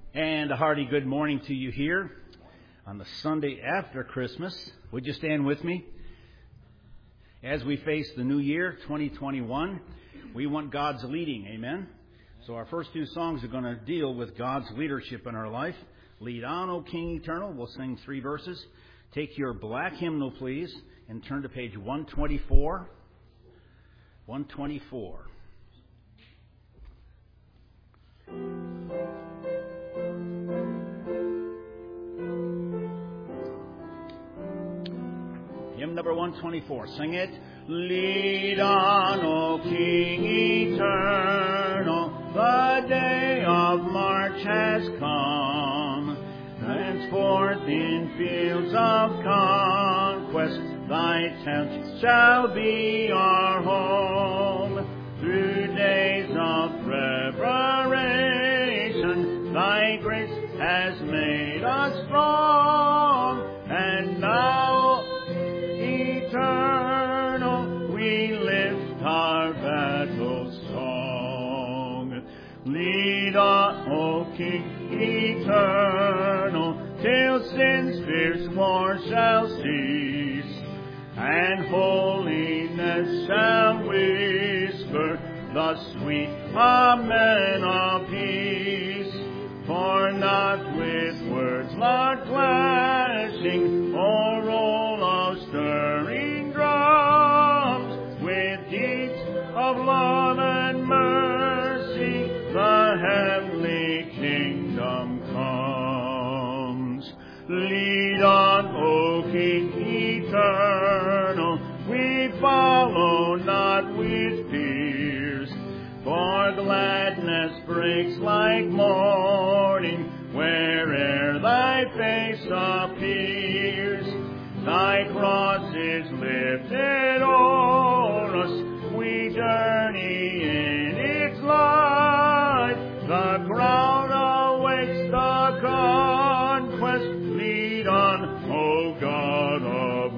And a hearty good morning to you here on the Sunday after Christmas. Would you stand with me? As we face the new year, 2021, we want God's leading, amen? So our first two songs are going to deal with God's leadership in our life. Lead on, O King Eternal. We'll sing 3 verses. Take your black hymnal, please, and turn to page 124. 124. Hymn number 124. Sing it. Lead on, O King Eternal, the day of March has come. Henceforth in fields of conquest, thy tent shall be our home. Through days of preparation, thy grace has made us strong, and now, eternal, we lift our battle song. Lead on, O King eternal, till sin's fierce war shall cease, and holiness shall whisper the sweet amen of peace. For not with words loud clashing or roll of stirring drums, with deeds of love and mercy, the heavenly kingdom comes. Lead on, O King eternal, we follow not with fears, for gladness breaks like morning where'er thy face appears. Thy cross is lifted o'er us, we journey in its light. The crown awaits the conquest. Lead on, O God of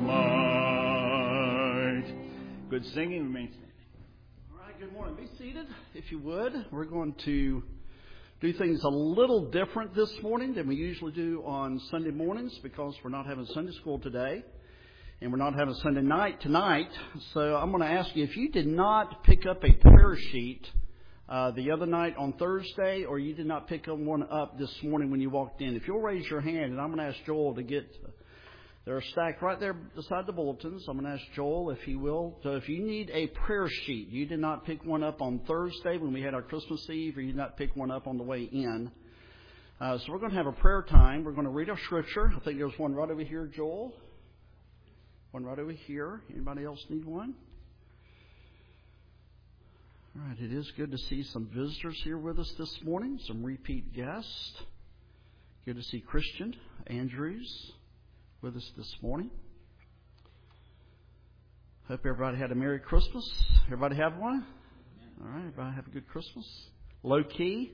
might. Good singing, remain standing. All right, good morning. Be seated, if you would. We're going to do things a little different this morning than we usually do on Sunday mornings, because we're not having Sunday school today, and we're not having Sunday night tonight. So I'm going to ask you, if you did not pick up a prayer sheet the other night on Thursday, or you did not pick one up this morning when you walked in, if you'll raise your hand, and I'm going to ask Joel to get... They're stacked right there beside the bulletins. I'm going to ask Joel if he will. So if you need a prayer sheet, you did not pick one up on Thursday when we had our Christmas Eve, or you did not pick one up on the way in. So we're going to have a prayer time. We're going to read our scripture. I think there's one right over here, Joel. One right over here. Anybody else need one? All right. It is good to see some visitors here with us this morning, some repeat guests. Good to see Christian Andrews with us this morning. Hope everybody had a Merry Christmas. Everybody have one? All right, everybody have a good Christmas. Low key.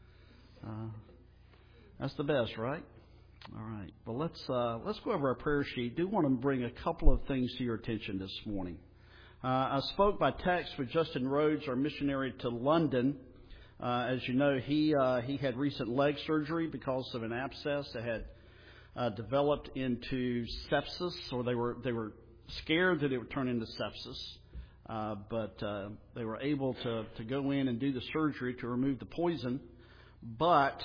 That's the best, right? All right. Well, let's go over our prayer sheet. Do want to bring a couple of things to your attention this morning. I spoke by text with Justin Rhodes, our missionary to London. As you know, he had recent leg surgery because of an abscess that had developed into sepsis, or they were scared that it would turn into sepsis, but they were able to go in and do the surgery to remove the poison. But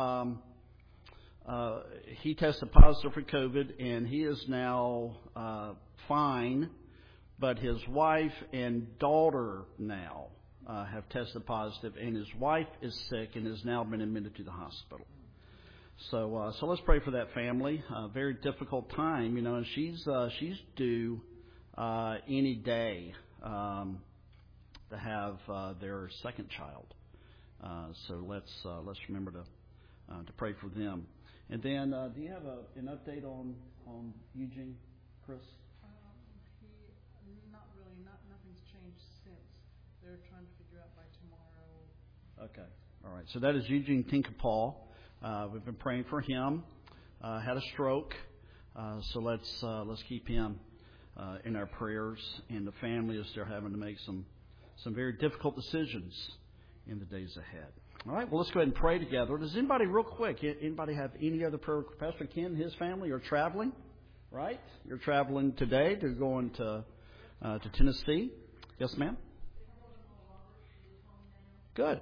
he tested positive for COVID, and he is now fine. But his wife and daughter now have tested positive, and his wife is sick and has now been admitted to the hospital. So let's pray for that family. Very difficult time, and she's due any day to have their second child. So let's remember to pray for them. And then, do you have an update on Eugene, Chris? Not really. Nothing's changed since. They're trying to figure out by tomorrow. Okay. All right. So that is Eugene Tinkerpaw. We've been praying for him. Had a stroke, so let's keep him in our prayers, and the family as they're having to make some very difficult decisions in the days ahead. All right, well, let's go ahead and pray together. Does anybody, real quick, anybody have any other prayer? Pastor Ken and his family are traveling, right? You're traveling today. They're going to Tennessee. Yes, ma'am? Good.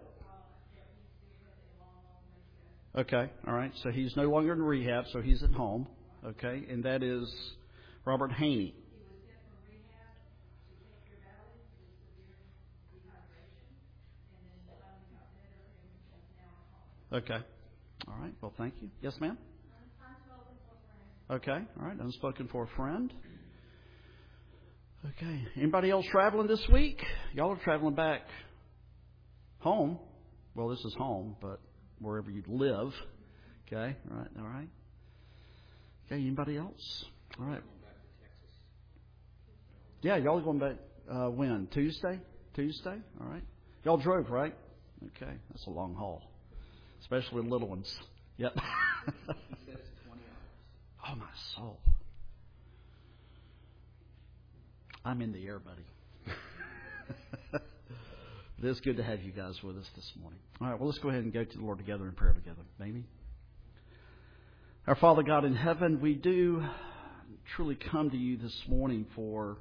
Okay, all right. So he's no longer in rehab, so he's at home. Okay, and that is Robert Haney. Okay. All right. Well, thank you. Yes, ma'am? Okay. All right. Unspoken for a friend. Okay. Anybody else traveling this week? Y'all are traveling back home. Well, this is home, but wherever you live. Okay. All right. All right. Okay. Anybody else? All right. Yeah. Y'all are going back when? Tuesday? Tuesday? All right. Y'all drove, right? Okay. That's a long haul. Especially little ones. Yep. He said it's 20 hours. Oh, my soul. I'm in the air, buddy. It is good to have you guys with us this morning. All right, well, let's go ahead and go to the Lord together in prayer together. Maybe. Our Father God in heaven, we do truly come to you this morning for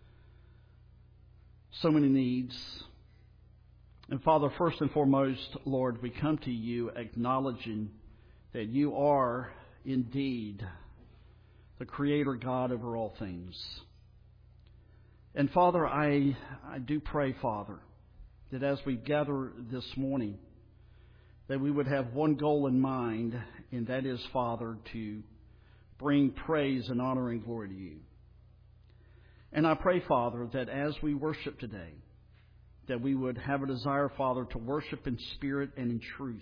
so many needs. And Father, first and foremost, Lord, we come to you acknowledging that you are indeed the Creator God over all things. And Father, I do pray, Father, that as we gather this morning, that we would have one goal in mind, and that is, Father, to bring praise and honor and glory to you. And I pray, Father, that as we worship today, that we would have a desire, Father, to worship in spirit and in truth.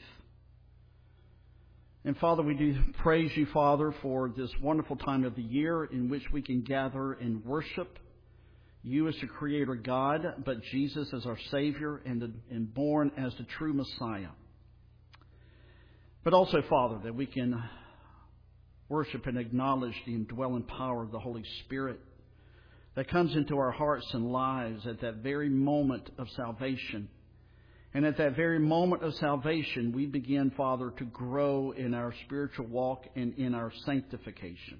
And Father, we do praise you, Father, for this wonderful time of the year in which we can gather and worship you as the Creator God, but Jesus as our Savior and born as the true Messiah. But also, Father, that we can worship and acknowledge the indwelling power of the Holy Spirit that comes into our hearts and lives at that very moment of salvation. And at that very moment of salvation, we begin, Father, to grow in our spiritual walk and in our sanctification.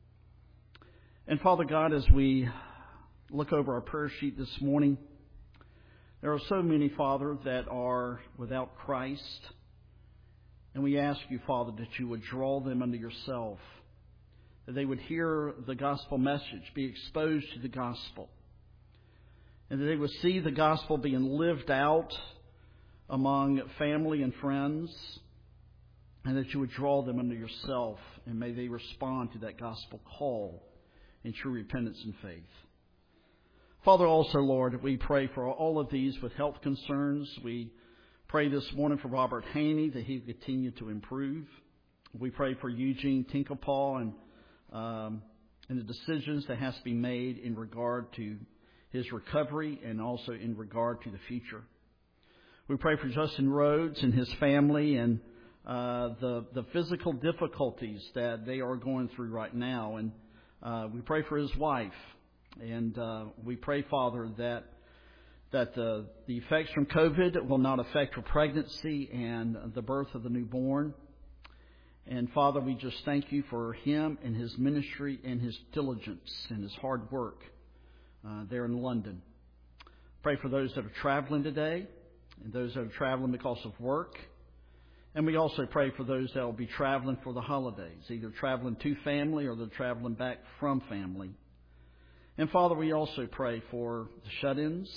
And Father God, as we look over our prayer sheet this morning, there are so many, Father, that are without Christ. And we ask you, Father, that you would draw them unto yourself, that they would hear the gospel message, be exposed to the gospel, and that they would see the gospel being lived out among family and friends, and that you would draw them unto yourself, and may they respond to that gospel call in true repentance and faith. Father, also, Lord, we pray for all of these with health concerns. We pray this morning for Robert Haney that he would continue to improve. We pray for Eugene Tinkelpaw and the decisions that has to be made in regard to his recovery and also in regard to the future. We pray for Justin Rhodes and his family and the physical difficulties that they are going through right now. And we pray for his wife. And we pray, Father, that the effects from COVID will not affect her pregnancy and the birth of the newborn. And Father, we just thank you for him and his ministry and his diligence and his hard work there in London. Pray for those that are traveling today and those that are traveling because of work. And we also pray for those that will be traveling for the holidays, either traveling to family or they're traveling back from family. And Father, we also pray for the shut-ins.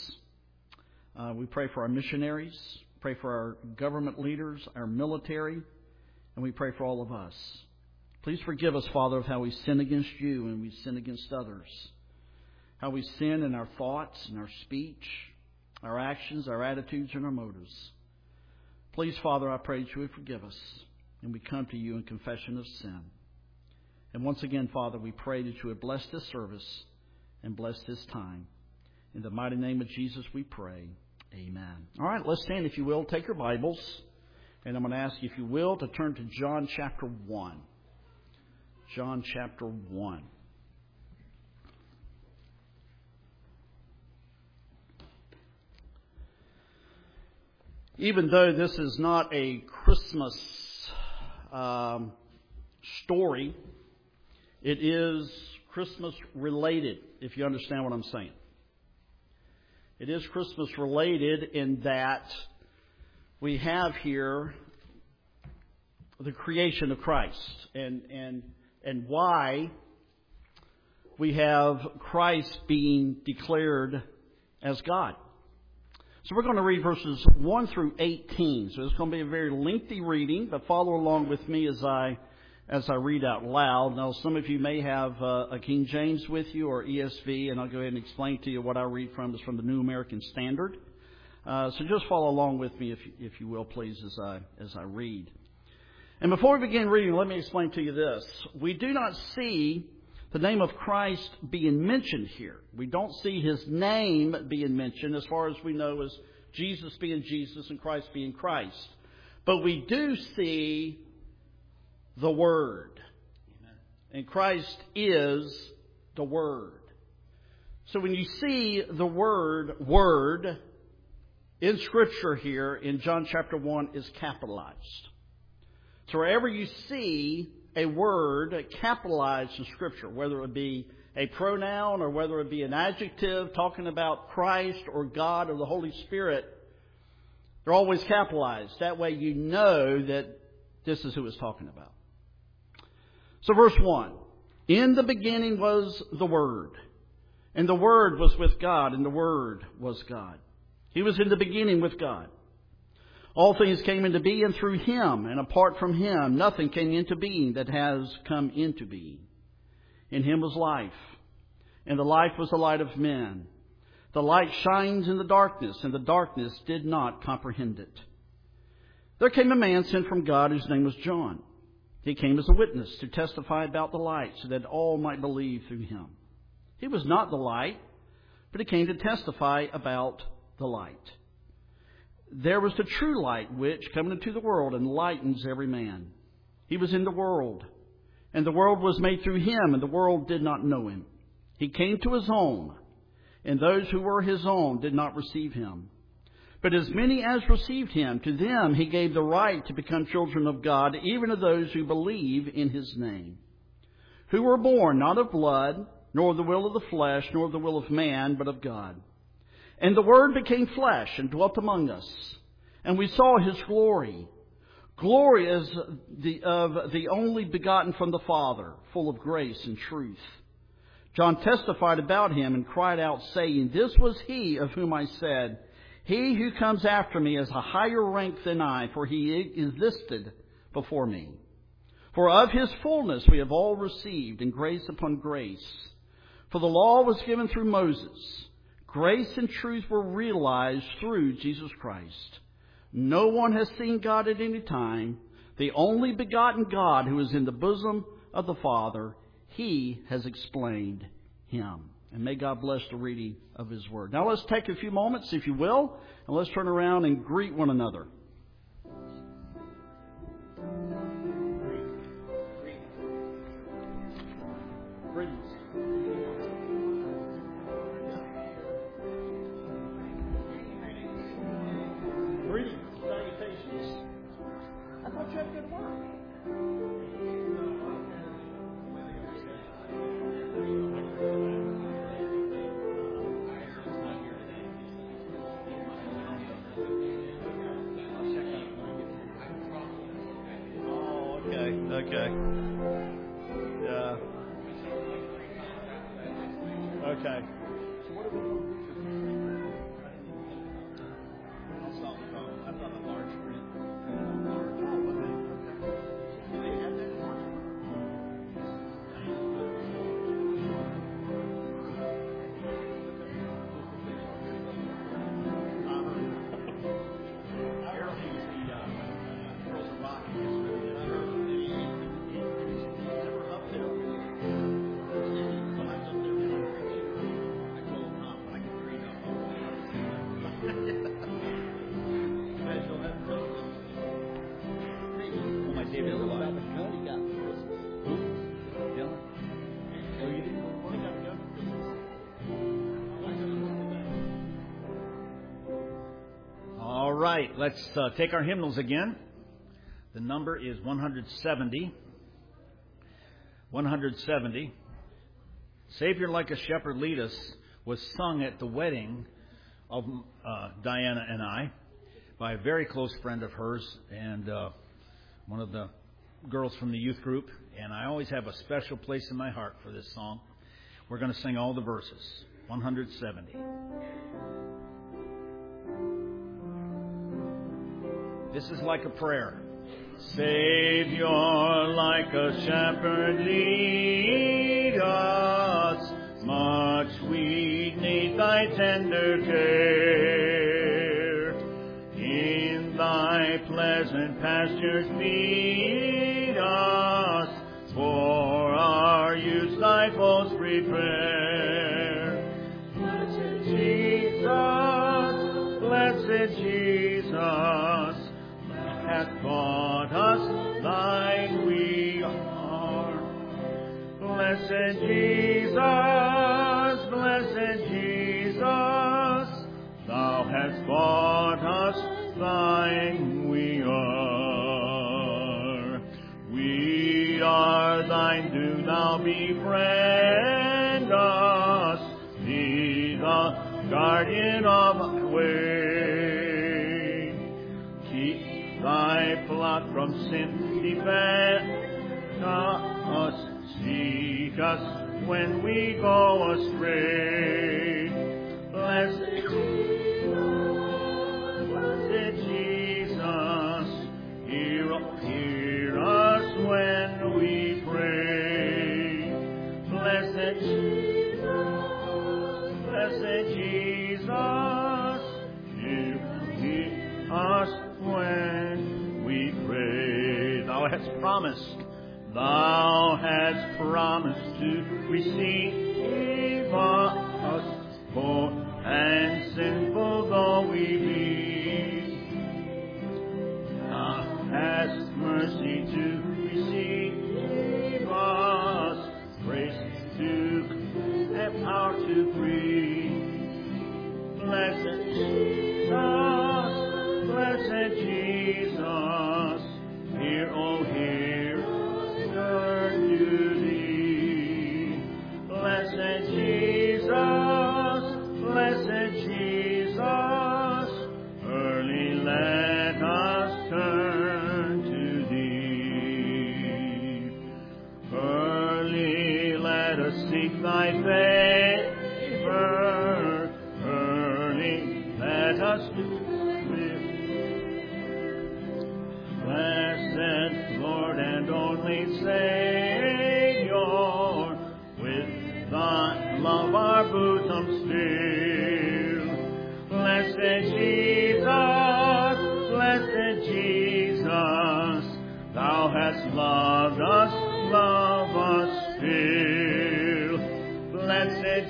We pray for our missionaries, pray for our government leaders, our military, and we pray for all of us. Please forgive us, Father, of how we sin against you and we sin against others. How we sin in our thoughts and our speech, our actions, our attitudes, and our motives. Please, Father, I pray that you would forgive us, and we come to you in confession of sin. And once again, Father, we pray that you would bless this service and bless this time. In the mighty name of Jesus we pray. Amen. All right, let's stand, if you will. Take your Bibles. And I'm going to ask you, if you will, to turn to John chapter 1. John chapter 1. even though this is not a Christmas story, it is Christmas related, if you understand what I'm saying. It is Christmas related in that we have here the creation of Christ and why we have Christ being declared as God. So we're going to read verses 1 through 18. So it's going to be a very lengthy reading, but follow along with me as I read out loud. Now, some of you may have a King James with you or ESV, and I'll go ahead and explain to you what I read from. It's from the New American Standard. So just follow along with me, if you will, please, as I read. And before we begin reading, let me explain to you this. We do not see the name of Christ being mentioned here. We don't see His name being mentioned as far as we know as Jesus being Jesus and Christ being Christ. But we do see the Word. Amen. And Christ is the Word. So when you see the word in Scripture here in John chapter 1 is capitalized. So wherever you see a word capitalized in Scripture, whether it be a pronoun or whether it be an adjective talking about Christ or God or the Holy Spirit, they're always capitalized. That way you know that this is who it's talking about. So verse 1, in the beginning was the Word, and the Word was with God, and the Word was God. He was in the beginning with God. All things came into being through Him, and apart from Him, nothing came into being that has come into being. In Him was life, and the life was the light of men. The light shines in the darkness, and the darkness did not comprehend it. There came a man sent from God whose name was John. He came as a witness to testify about the light, so that all might believe through him. He was not the light, but he came to testify about the light. There was the true light, which, coming into the world, enlightens every man. He was in the world, and the world was made through Him, and the world did not know Him. He came to His own, and those who were His own did not receive Him. But as many as received Him, to them He gave the right to become children of God, even to those who believe in His name, who were born not of blood, nor of the will of the flesh, nor of the will of man, but of God. And the Word became flesh and dwelt among us, and we saw His glory. Glory as of the only begotten from the Father, full of grace and truth. John testified about Him and cried out, saying, This was He of whom I said, He who comes after me has a higher rank than I, for He existed before me. For of His fullness we have all received, and grace upon grace. For the law was given through Moses. Grace and truth were realized through Jesus Christ. No one has seen God at any time. The only begotten God who is in the bosom of the Father, He has explained Him. And may God bless the reading of His Word. Now let's take a few moments, if you will, and let's turn around and greet one another. Greetings. Greetings. Salutations. I thought you had good work. Okay. Yeah. Okay. So what are we going to do? I'll stop the phone. I've got a large print. Do they have that in large right, let's take our hymnals again. The number is 170. 170. Savior Like a Shepherd Lead Us was sung at the wedding of Diana and I by a very close friend of hers and one of the girls from the youth group. And I always have a special place in my heart for this song. We're going to sing all the verses. 170. This is like a prayer. Savior, like a shepherd, lead us. Much we need thy tender care. In thy pleasant pastures feed us. For our use thy foes prepare. Blessed Jesus, hath bought us like we are. Blessed Jesus, thou hast bought us thine we are. We are thine, do thou befriend us, be the guardian of our way. Keep thy flock from sin, defend us, seek us when we go astray. Blessed Jesus, hear us when we pray. Blessed Jesus, hear us when we pray. Thou hast promised to receive us, poor and sinful though we be. Thou hast mercy to receive us, grace to have power to free. Blessed Jesus, hear, oh hear, turn to thee. Blessed Jesus, early let us turn to thee. Early let us seek thy favor, early let us do. Blessed Lord and only Savior, with thy love our bosoms fill. Blessed Jesus, thou hast loved us, love us still. Blessed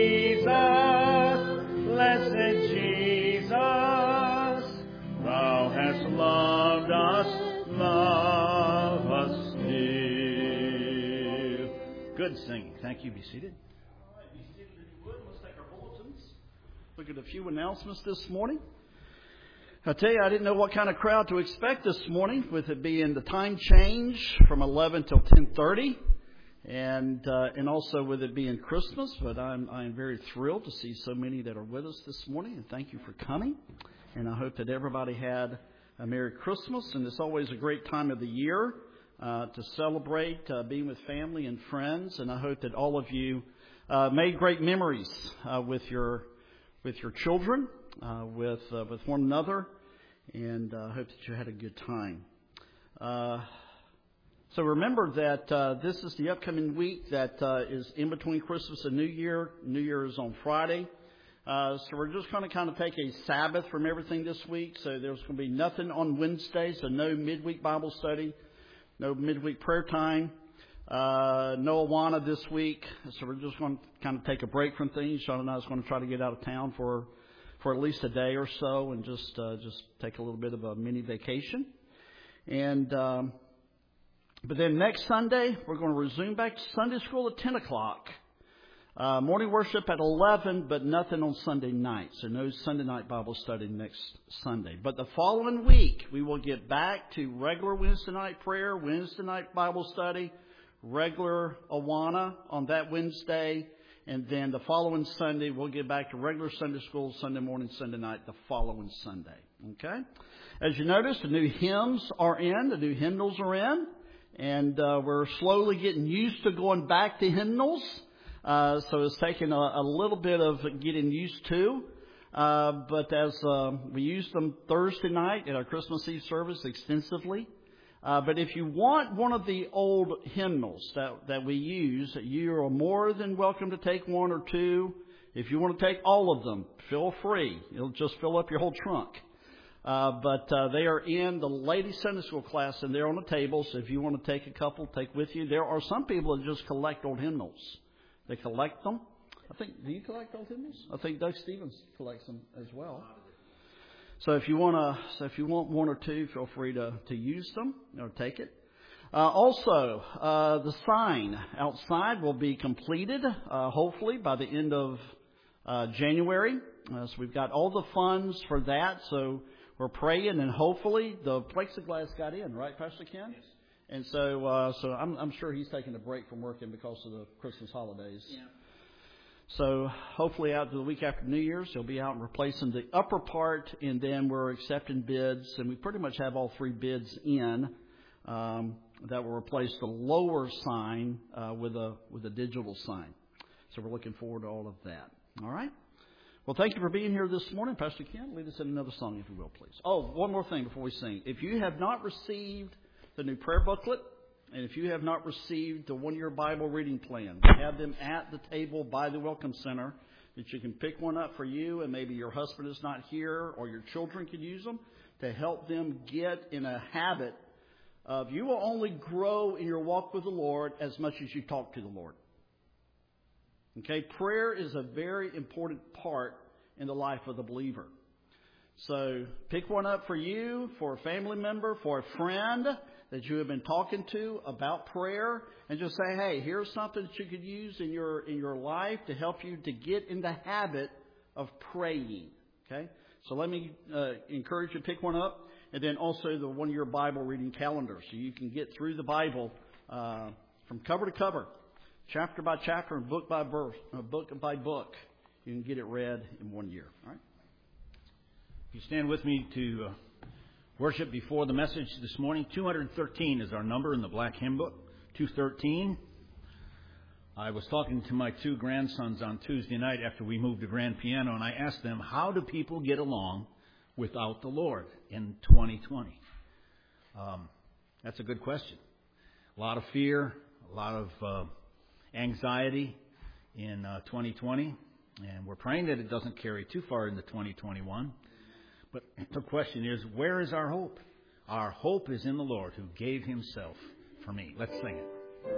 Jesus, thou hast loved us, love us still. Good singing. Thank you. Be seated. All right, be seated if you would. Let's take our bulletins. Look at a few announcements this morning. I tell you, I didn't know what kind of crowd to expect this morning, with it being the time change from 11 till 10:30, and also with it being Christmas. But I'm very thrilled to see so many that are with us this morning, and thank you for coming. And I hope that everybody had a Merry Christmas. And it's always a great time of the year to celebrate being with family and friends. And I hope that all of you made great memories with your children, with one another, and I hope that you had a good time. So remember that this is the upcoming week that is in between Christmas and New Year. New Year is on Friday. So we're just going to kind of take a Sabbath from everything this week. So there's going to be nothing on Wednesday, so no midweek Bible study, no midweek prayer time, no Awana this week. So we're just going to kind of take a break from things. Sean and I is going to try to get out of town for at least a day or so and just take a little bit of a mini vacation. And but then next Sunday, we're going to resume back to Sunday school at 10 o'clock. Morning worship at 11, but nothing on Sunday night. So no Sunday night Bible study next Sunday. But the following week, we will get back to regular Wednesday night prayer, Wednesday night Bible study, regular Awana on that Wednesday. And then the following Sunday, we'll get back to regular Sunday school, Sunday morning, Sunday night, the following Sunday. Okay? As you notice, the new hymns are in, the new hymnals are in. And we're slowly getting used to going back to hymnals. So it's taken a little bit of getting used to. But as we used them Thursday night at our Christmas Eve service extensively. But if you want one of the old hymnals that we use, you are more than welcome to take one or two. If you want to take all of them, feel free. It'll just fill up your whole trunk. But they are in the ladies' Sunday school class, and they're on the table. So if you want to take a couple, take with you. There are some people that just collect old hymnals. They collect them. Do you collect old hymnals? I think Doug Stevens collects them as well. So if you want one or two, feel free to use them or take it. Also, the sign outside will be completed, hopefully by the end of January. So we've got all the funds for that. So we're praying, and hopefully the plexiglass got in, right, Pastor Ken? Yes. And so I'm sure he's taking a break from working because of the Christmas holidays. Yeah. So hopefully out to the week after New Year's, he'll be out and replacing the upper part, and then we're accepting bids, and we pretty much have all three bids in that will replace the lower sign with a digital sign. So we're looking forward to all of that. All right. Well, thank you for being here this morning. Pastor Ken, lead us in another song, if you will, please. Oh, one more thing before we sing. If you have not received the new prayer booklet, and if you have not received the one-year Bible reading plan, we have them at the table by the Welcome Center that you can pick one up for you, and maybe your husband is not here or your children could use them to help them get in a habit of you will only grow in your walk with the Lord as much as you talk to the Lord. Okay, prayer is a very important part in the life of the believer. So pick one up for you, for a family member, for a friend that you have been talking to about prayer, and just say, hey, here's something that you could use in your life to help you to get in the habit of praying. Okay? So let me encourage you to pick one up, and then also the one-year Bible reading calendar, so you can get through the Bible from cover to cover, chapter by chapter, and book by book. You can get it read in 1 year. All right? If you stand with me to worship before the message this morning, 213 is our number in the Black Hymn Book, 213. I was talking to my two grandsons on Tuesday night after we moved to grand piano, and I asked them, how do people get along without the Lord in 2020? That's a good question. A lot of fear, a lot of anxiety in 2020, and we're praying that it doesn't carry too far into 2021. But the question is, where is our hope? Our hope is in the Lord who gave himself for me. Let's sing it.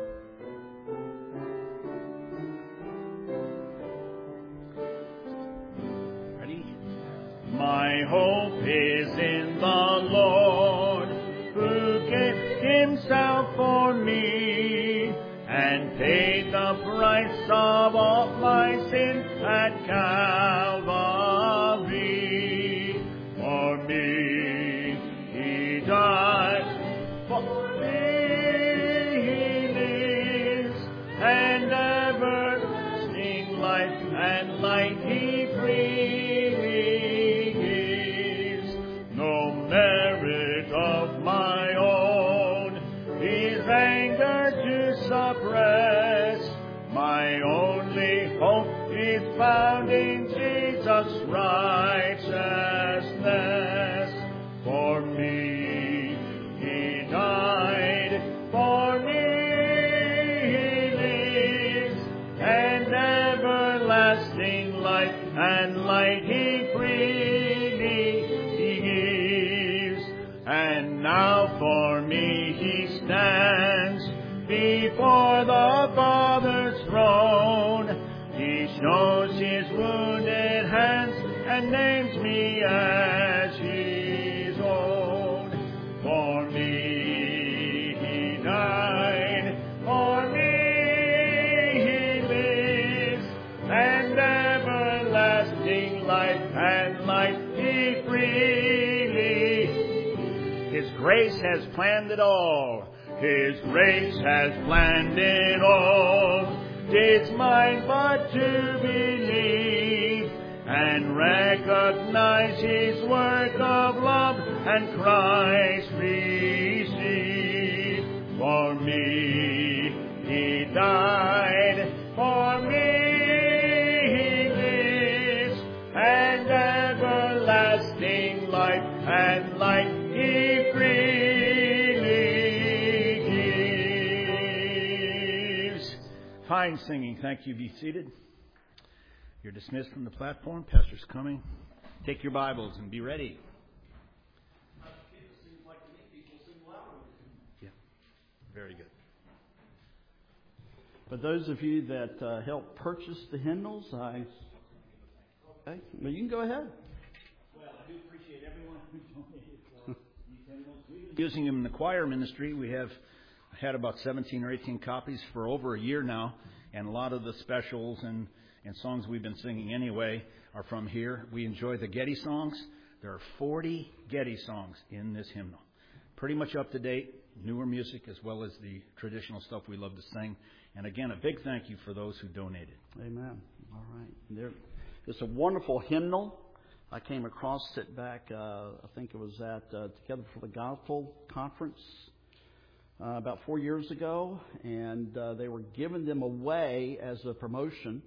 Ready? My hope is in the Lord who gave himself for me and paid the price of all my sin at Calvary. For me, he died. For me, he lives. And everlasting life and light he freely gives. No merit of my own, his anger to suppress. My only hope is found in Jesus' righteousness. For me, he died. For me, he lives. And everlasting life and light he freely gives. And now for me he stands before the Father's throne. He shows his wounded hands and names me as his own. For me he died, for me he lives, grace has planned it all. His grace has planned it all. It's mine but to believe and recognize His work of love and Christ receive. For me He died, for me He lives, and everlasting life and light He freely gives. Fine singing. Thank you. Be seated. You're dismissed from the platform. Pastor's coming. Take your Bibles and be ready. Yeah, very good. For those of you that helped purchase the hymnals, okay, well, you can go ahead. Well, I do appreciate everyone who donated for these hymnals. We've been using them in the choir ministry. We have had about 17 or 18 copies for over a year now, and a lot of the specials and songs we've been singing anyway are from here. We enjoy the Getty songs. There are 40 Getty songs in this hymnal. Pretty much up to date, newer music as well as the traditional stuff we love to sing. And again, a big thank you for those who donated. Amen. All right. It's a wonderful hymnal. I came across it back, I think it was at Together for the Gospel conference about 4 years ago. And they were giving them away as a promotion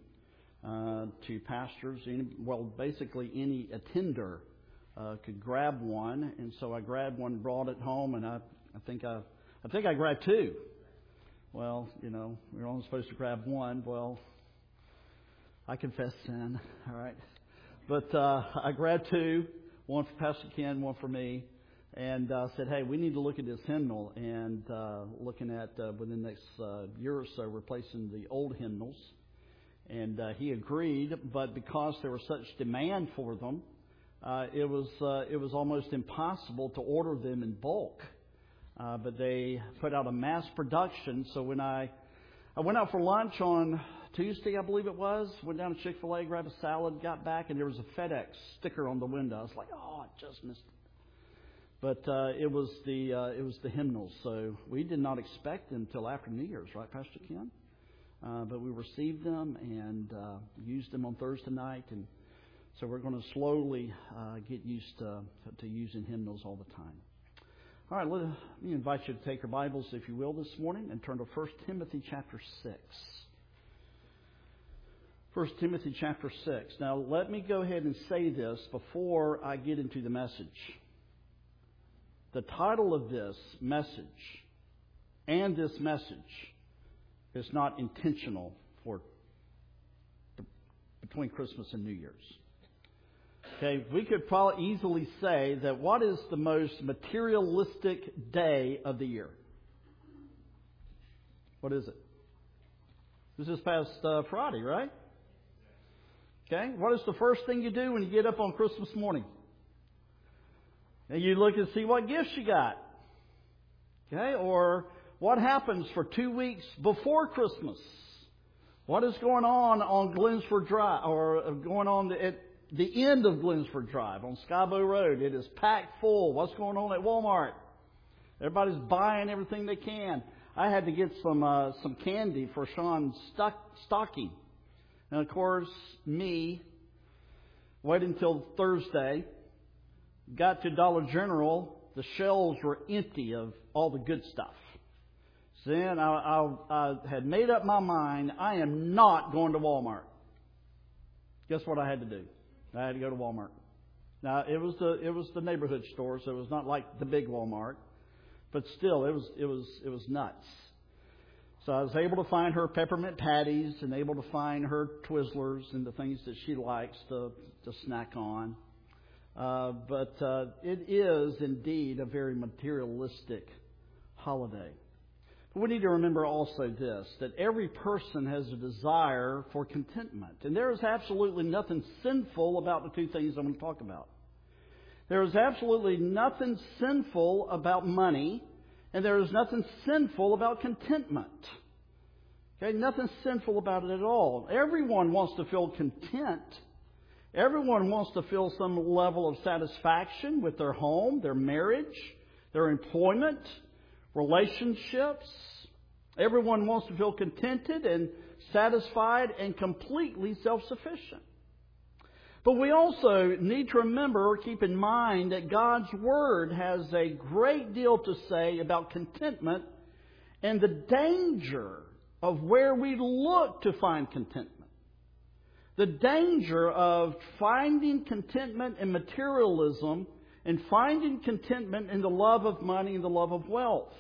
to pastors. Basically any attender could grab one. And so I grabbed one, brought it home, and I think I grabbed two. Well, we're only supposed to grab one. Well, I confess sin, all right. But I grabbed two, one for Pastor Ken, one for me, and said, hey, we need to look at this hymnal, and looking at, within the next year or so, replacing the old hymnals. And he agreed, but because there was such demand for them, it was almost impossible to order them in bulk. But they put out a mass production. So when I went out for lunch on Tuesday, I believe it was, went down to Chick-fil-A, grabbed a salad, got back, and there was a FedEx sticker on the window. I was like, oh, I just missed it. But it was the hymnals. So we did not expect them till after New Year's, right, Pastor Ken? But we received them and used them on Thursday night, and so we're going to slowly get used to using hymnals all the time. All right, let me invite you to take your Bibles, if you will, this morning and turn to 1 Timothy chapter 6. 1 Timothy chapter 6. Now, let me go ahead and say this before I get into the message. The title of this message and this message is not intentional for between Christmas and New Year's. Okay, we could probably easily say that what is the most materialistic day of the year? What is it? This is past Friday, right? Okay, what is the first thing you do when you get up on Christmas morning? And you look and see what gifts you got. Okay, or what happens for 2 weeks before Christmas? What is going on Glennsford Drive, or going on at the end of Glennsford Drive on Skybow Road? It is packed full. What's going on at Walmart? Everybody's buying everything they can. I had to get some candy for Sean's stocking. And of course, me, waited until Thursday, got to Dollar General, the shelves were empty of all the good stuff. So then I had made up my mind, I am not going to Walmart. Guess what I had to do? I had to go to Walmart. Now, it was the neighborhood store, so it was not like the big Walmart. But still, it was nuts. So I was able to find her peppermint patties and able to find her Twizzlers and the things that she likes to snack on. But it is indeed a very materialistic holiday. But we need to remember also this, that every person has a desire for contentment. And there is absolutely nothing sinful about the two things I'm going to talk about. There is absolutely nothing sinful about money, and there is nothing sinful about contentment. Okay, nothing sinful about it at all. Everyone wants to feel content. Everyone wants to feel some level of satisfaction with their home, their marriage, their employment, relationships. Everyone wants to feel contented and satisfied and completely self-sufficient. But we also need to remember or keep in mind that God's Word has a great deal to say about contentment and the danger of where we look to find contentment. The danger of finding contentment in materialism and finding contentment in the love of money and the love of wealth.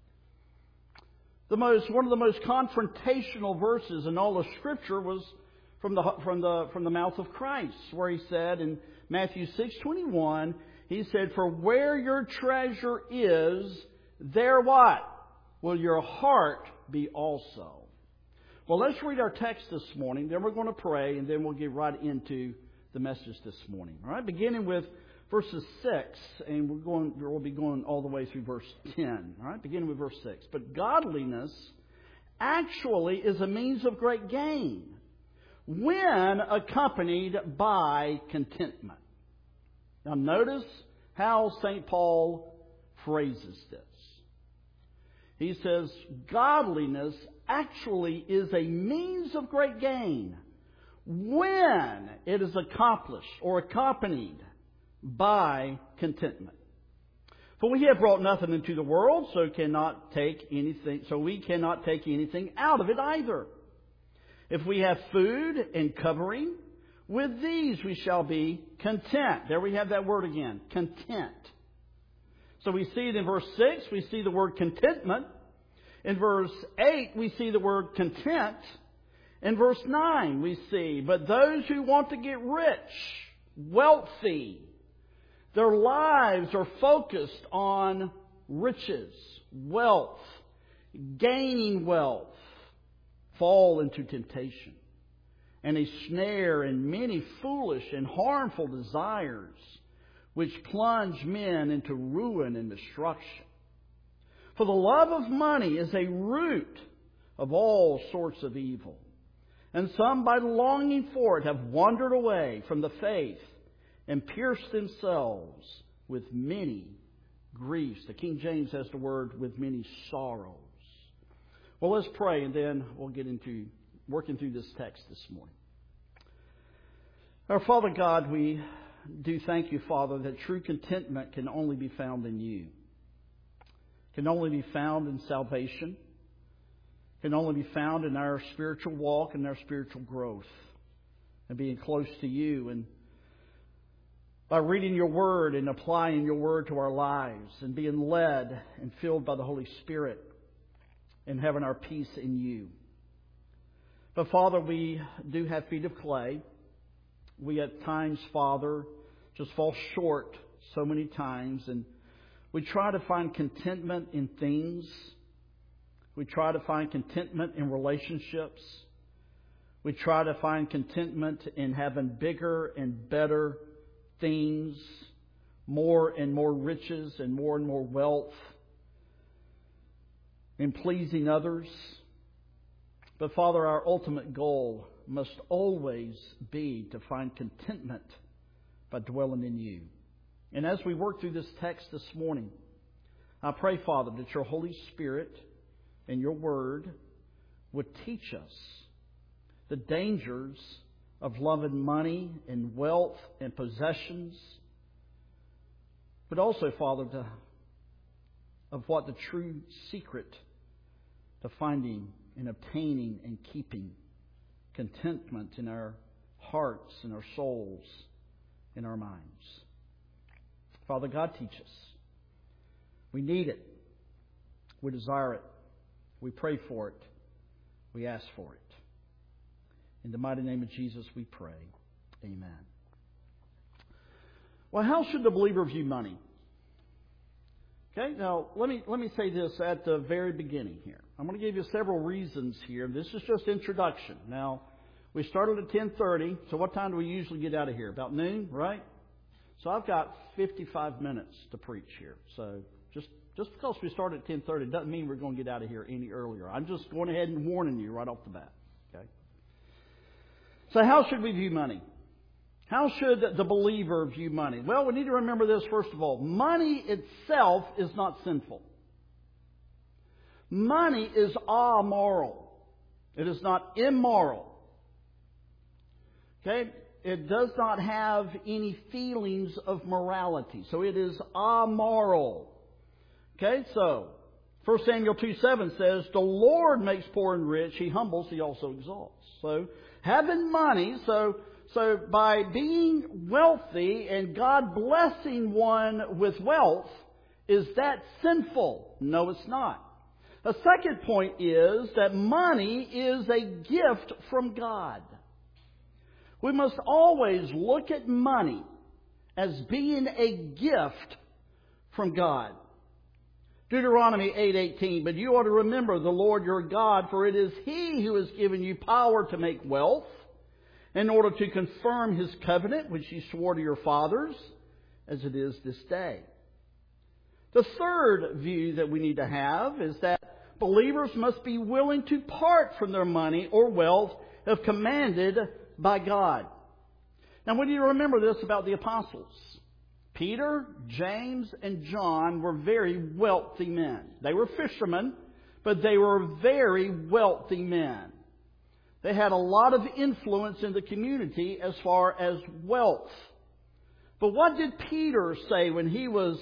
One of the most confrontational verses in all of Scripture was from the mouth of Christ, where He said in Matthew 6:21, He said, "For where your treasure is, there what? Will your heart be also." Well, let's read our text this morning, then we're going to pray, and then we'll get right into the message this morning. All right, beginning with verses 6, and we'll be going all the way through verse 10. All right, beginning with verse 6. But godliness actually is a means of great gain when accompanied by contentment. Now notice how St. Paul phrases this. He says, godliness actually is a means of great gain when it is accomplished or accompanied by contentment. For we have brought nothing into the world, so we cannot take anything out of it either. If we have food and covering, with these we shall be content. There we have that word again, content. So we see it in verse 6, we see the word contentment. In verse 8, we see the word content. In verse 9, we see, but those who want to get rich, wealthy, their lives are focused on riches, wealth, gaining wealth, fall into temptation and a snare in many foolish and harmful desires which plunge men into ruin and destruction. For the love of money is a root of all sorts of evil. And some, by longing for it, have wandered away from the faith and pierced themselves with many griefs. The King James has the word with many sorrows. Well, let's pray, and then we'll get into working through this text this morning. Our Father God, we do thank you, Father, that true contentment can only be found in you. Can only be found in salvation. Can only be found in our spiritual walk and our spiritual growth and being close to you, and by reading your word and applying your word to our lives and being led and filled by the Holy Spirit and having our peace in you. But Father, we do have feet of clay. We at times, Father, just fall short so many times, and we try to find contentment in things. We try to find contentment in relationships. We try to find contentment in having bigger and better things, more and more riches and more wealth, in pleasing others. But Father, our ultimate goal must always be to find contentment by dwelling in you. And as we work through this text this morning, I pray, Father, that your Holy Spirit and your Word would teach us the dangers of loving money and wealth and possessions, but also, Father, of what the true secret to finding and obtaining and keeping contentment in our hearts and our souls and our minds. Father God, teach us. We need it. We desire it. We pray for it. We ask for it. In the mighty name of Jesus we pray. Amen. Well, how should the believer view money? Okay, now let me say this at the very beginning here. I'm going to give you several reasons here. This is just introduction. Now, we started at 10:30, so what time do we usually get out of here? About noon, right? So I've got 55 minutes to preach here. So just because we started at 10:30 doesn't mean we're going to get out of here any earlier. I'm just going ahead and warning you right off the bat. Okay. So how should we view money? How should the believer view money? Well, we need to remember this first of all. Money itself is not sinful. Money is amoral. It is not immoral. Okay? It does not have any feelings of morality. So it is amoral. Okay? So, 1 Samuel 2:7 says, the Lord makes poor and rich. He humbles, He also exalts. So, having money, so by being wealthy and God blessing one with wealth, is that sinful? No, it's not. The second point is that money is a gift from God. We must always look at money as being a gift from God. Deuteronomy 8:18, but you ought to remember the Lord your God, for it is He who has given you power to make wealth, in order to confirm His covenant, which He swore to your fathers, as it is this day. The third view that we need to have is that believers must be willing to part from their money or wealth if commanded by God. Now, we need to remember this about the apostles. Peter, James, and John were very wealthy men. They were fishermen, but they were very wealthy men. They had a lot of influence in the community as far as wealth. But what did Peter say when he was,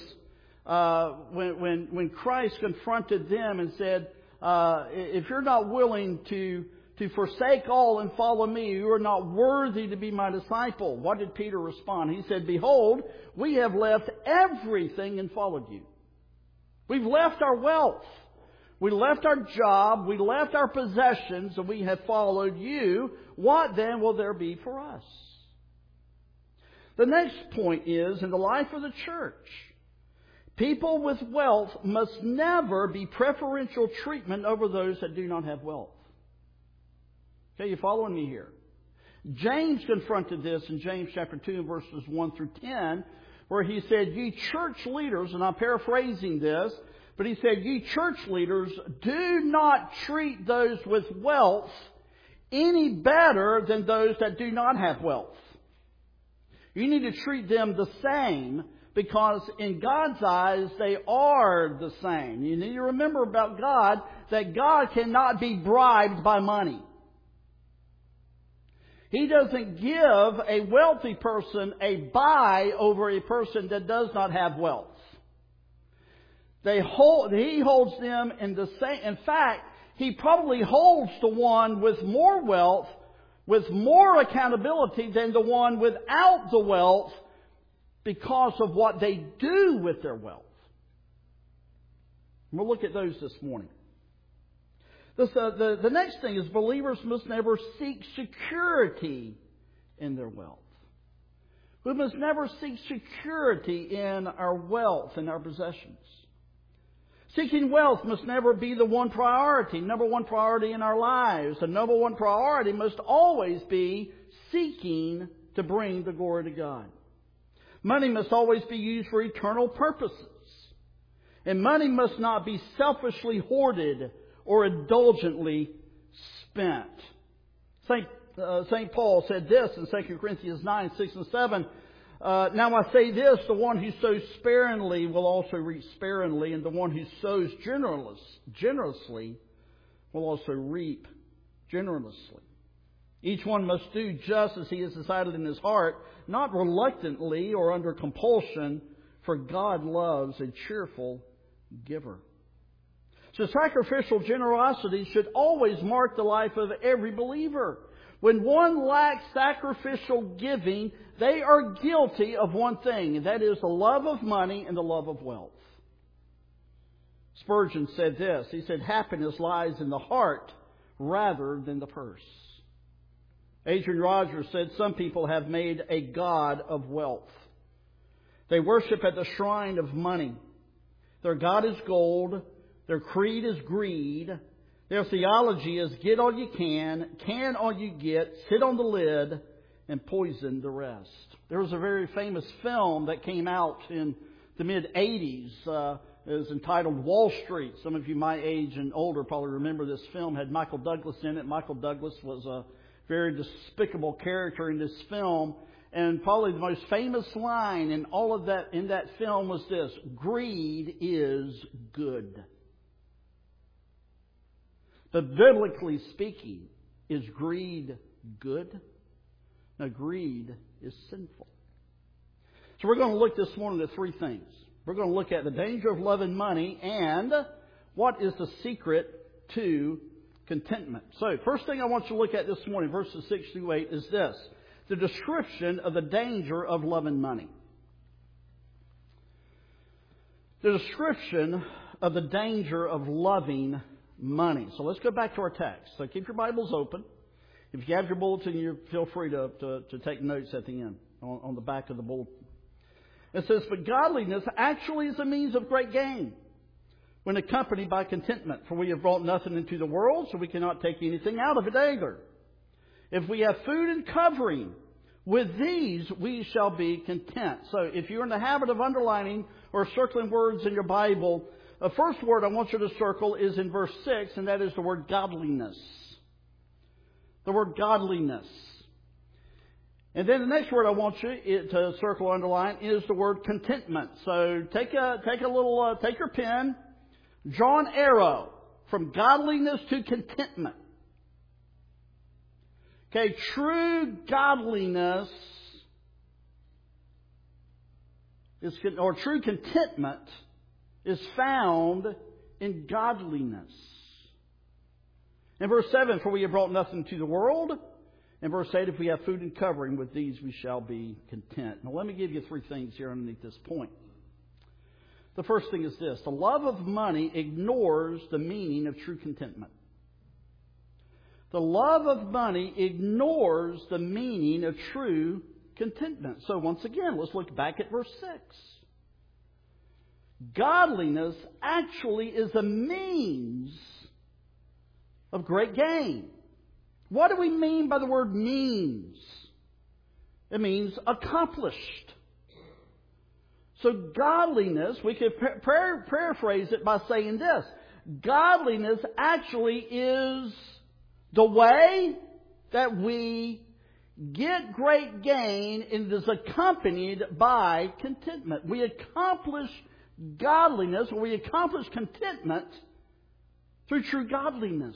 when Christ confronted them and said, if you're not willing to forsake all and follow me, you are not worthy to be my disciple? What did Peter respond? He said, behold, we have left everything and followed you. We've left our wealth. We left our job, we left our possessions, and we have followed you. What then will there be for us? The next point is, in the life of the church, people with wealth must never be preferential treatment over those that do not have wealth. Okay, you following me here? James confronted this in James chapter 2, verses 1 through 10, where he said, ye church leaders, and I'm paraphrasing this, but he said, ye church leaders, do not treat those with wealth any better than those that do not have wealth. You need to treat them the same, because in God's eyes, they are the same. You need to remember about God that God cannot be bribed by money. He doesn't give a wealthy person a buy over a person that does not have wealth. He holds them in the same. In fact, He probably holds the one with more wealth, with more accountability than the one without the wealth, because of what they do with their wealth. We'll look at those this morning. The next thing is believers must never seek security in their wealth. We must never seek security in our wealth and our possessions. Seeking wealth must never be the one priority, number one priority in our lives. The number one priority must always be seeking to bring the glory to God. Money must always be used for eternal purposes. And money must not be selfishly hoarded or indulgently spent. St. Paul said this in 2 Corinthians 9, 6 and 7. Now I say this, the one who sows sparingly will also reap sparingly, and the one who sows generously will also reap generously. Each one must do just as he has decided in his heart, not reluctantly or under compulsion, for God loves a cheerful giver. So sacrificial generosity should always mark the life of every believer. When one lacks sacrificial giving, they are guilty of one thing, and that is the love of money and the love of wealth. Spurgeon said this. He said, happiness lies in the heart rather than the purse. Adrian Rogers said, some people have made a god of wealth. They worship at the shrine of money. Their god is gold. Their creed is greed. Their theology is get all you can all you get, sit on the lid, and poison the rest. There was a very famous film that came out in the mid-'80s. It was entitled Wall Street. Some of you my age and older probably remember this film. It had Michael Douglas in it. Michael Douglas was a very despicable character in this film. And probably the most famous line in all of that, in that film, was this: greed is good. But biblically speaking, is greed good? No, greed is sinful. So we're going to look this morning at three things. We're going to look at the danger of loving money and what is the secret to contentment. So, first thing I want you to look at this morning, verses 6 through 8, is this: the description of the danger of loving money. The description of the danger of loving money. So let's go back to our text. So keep your Bibles open. If you have your bulletin, you feel free to take notes at the end, on the back of the bulletin. It says, but godliness actually is a means of great gain when accompanied by contentment. For we have brought nothing into the world, so we cannot take anything out of it either. If we have food and covering, with these we shall be content. So if you're in the habit of underlining or circling words in your Bible, the first word I want you to circle is in verse 6, and that is the word godliness. The word godliness. And then the next word I want you to circle or underline is the word contentment. So take your pen, draw an arrow from godliness to contentment. Okay, true godliness or true contentment is found in godliness. In verse 7, for we have brought nothing to the world. In verse 8, if we have food and covering, with these we shall be content. Now let me give you three things here underneath this point. The first thing is this: the love of money ignores the meaning of true contentment. The love of money ignores the meaning of true contentment. So once again, let's look back at verse 6. Godliness actually is a means of great gain. What do we mean by the word means? It means accomplished. So godliness, we could paraphrase it by saying this: godliness actually is the way that we get great gain, and it is accompanied by contentment. We accomplish godliness, or we accomplish contentment through true godliness.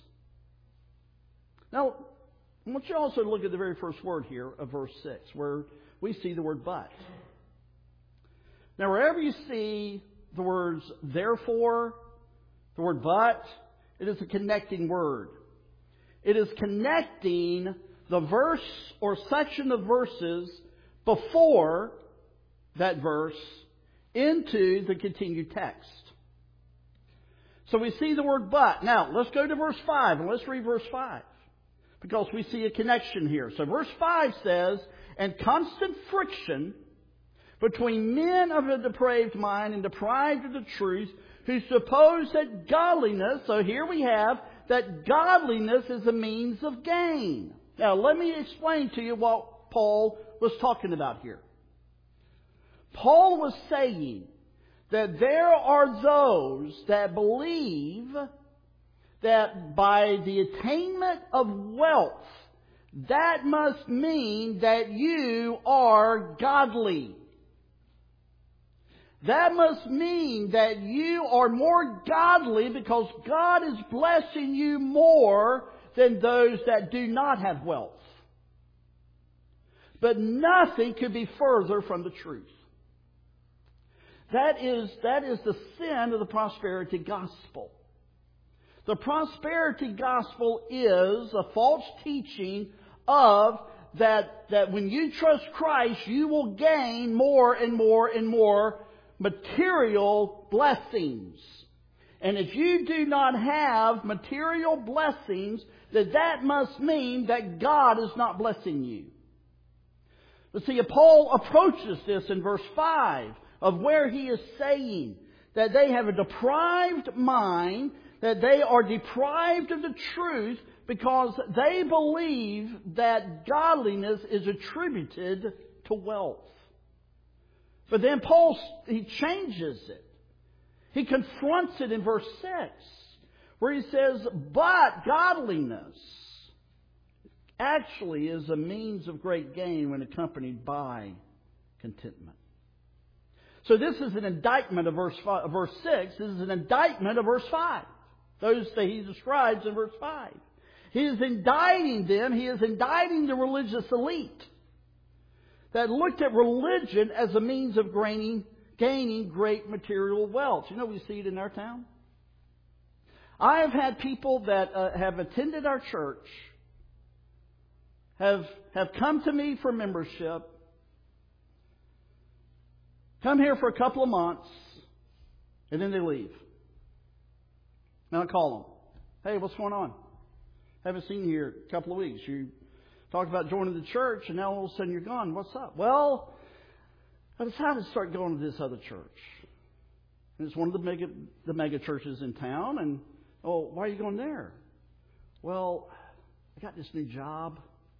Now, I want you also to look at the very first word here of verse 6, where we see the word but. Now, wherever you see the words therefore, the word but, it is a connecting word. It is connecting the verse or section of verses before that verse into the continued text. So we see the word but. Now, let's go to verse 5 and let's read verse 5, because we see a connection here. So verse 5 says, and constant friction between men of a depraved mind and deprived of the truth, who suppose that godliness, so here we have that godliness is a means of gain. Now, let me explain to you what Paul was talking about here. Paul was saying that there are those that believe that by the attainment of wealth, that must mean that you are godly. That must mean that you are more godly because God is blessing you more than those that do not have wealth. But nothing could be further from the truth. That is the sin of the prosperity gospel. The prosperity gospel is a false teaching of that when you trust Christ, you will gain more and more and more material blessings. And if you do not have material blessings, then that must mean that God is not blessing you. But see, Paul approaches this in verse 5 of where he is saying that they have a deprived mind, that they are deprived of the truth because they believe that godliness is attributed to wealth. But then Paul, he changes it. He confronts it in verse 6, where he says, but godliness actually is a means of great gain when accompanied by contentment. So this is an indictment of verse 6. This is an indictment of verse 5. Those that he describes in verse 5. He is indicting them. He is indicting the religious elite that looked at religion as a means of gaining great material wealth. You know, we see it in our town. I have had people that have attended our church, have come to me for membership, come here for a couple of months, and then they leave. And I call them. Hey, what's going on? Haven't seen you here a couple of weeks. You talked about joining the church, and now all of a sudden you're gone. What's up? Well, I decided to start going to this other church. And it's one of the mega churches in town. And, oh, why are you going there? Well, I got this new job.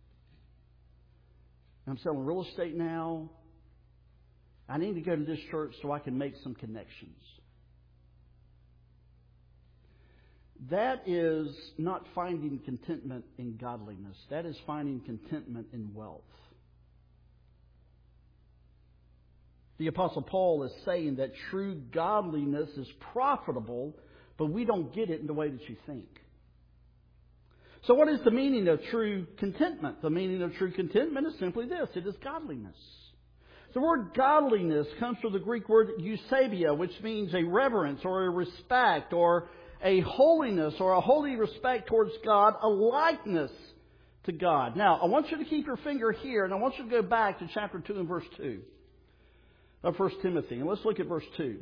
I'm selling real estate now. I need to go to this church so I can make some connections. That is not finding contentment in godliness. That is finding contentment in wealth. The Apostle Paul is saying that true godliness is profitable, but we don't get it in the way that you think. So what is the meaning of true contentment? The meaning of true contentment is simply this. It is godliness. The word godliness comes from the Greek word eusebia, which means a reverence or a respect or a holiness or a holy respect towards God, a likeness to God. Now, I want you to keep your finger here, and I want you to go back to chapter 2 and verse 2 of 1 Timothy. And let's look at verse 2.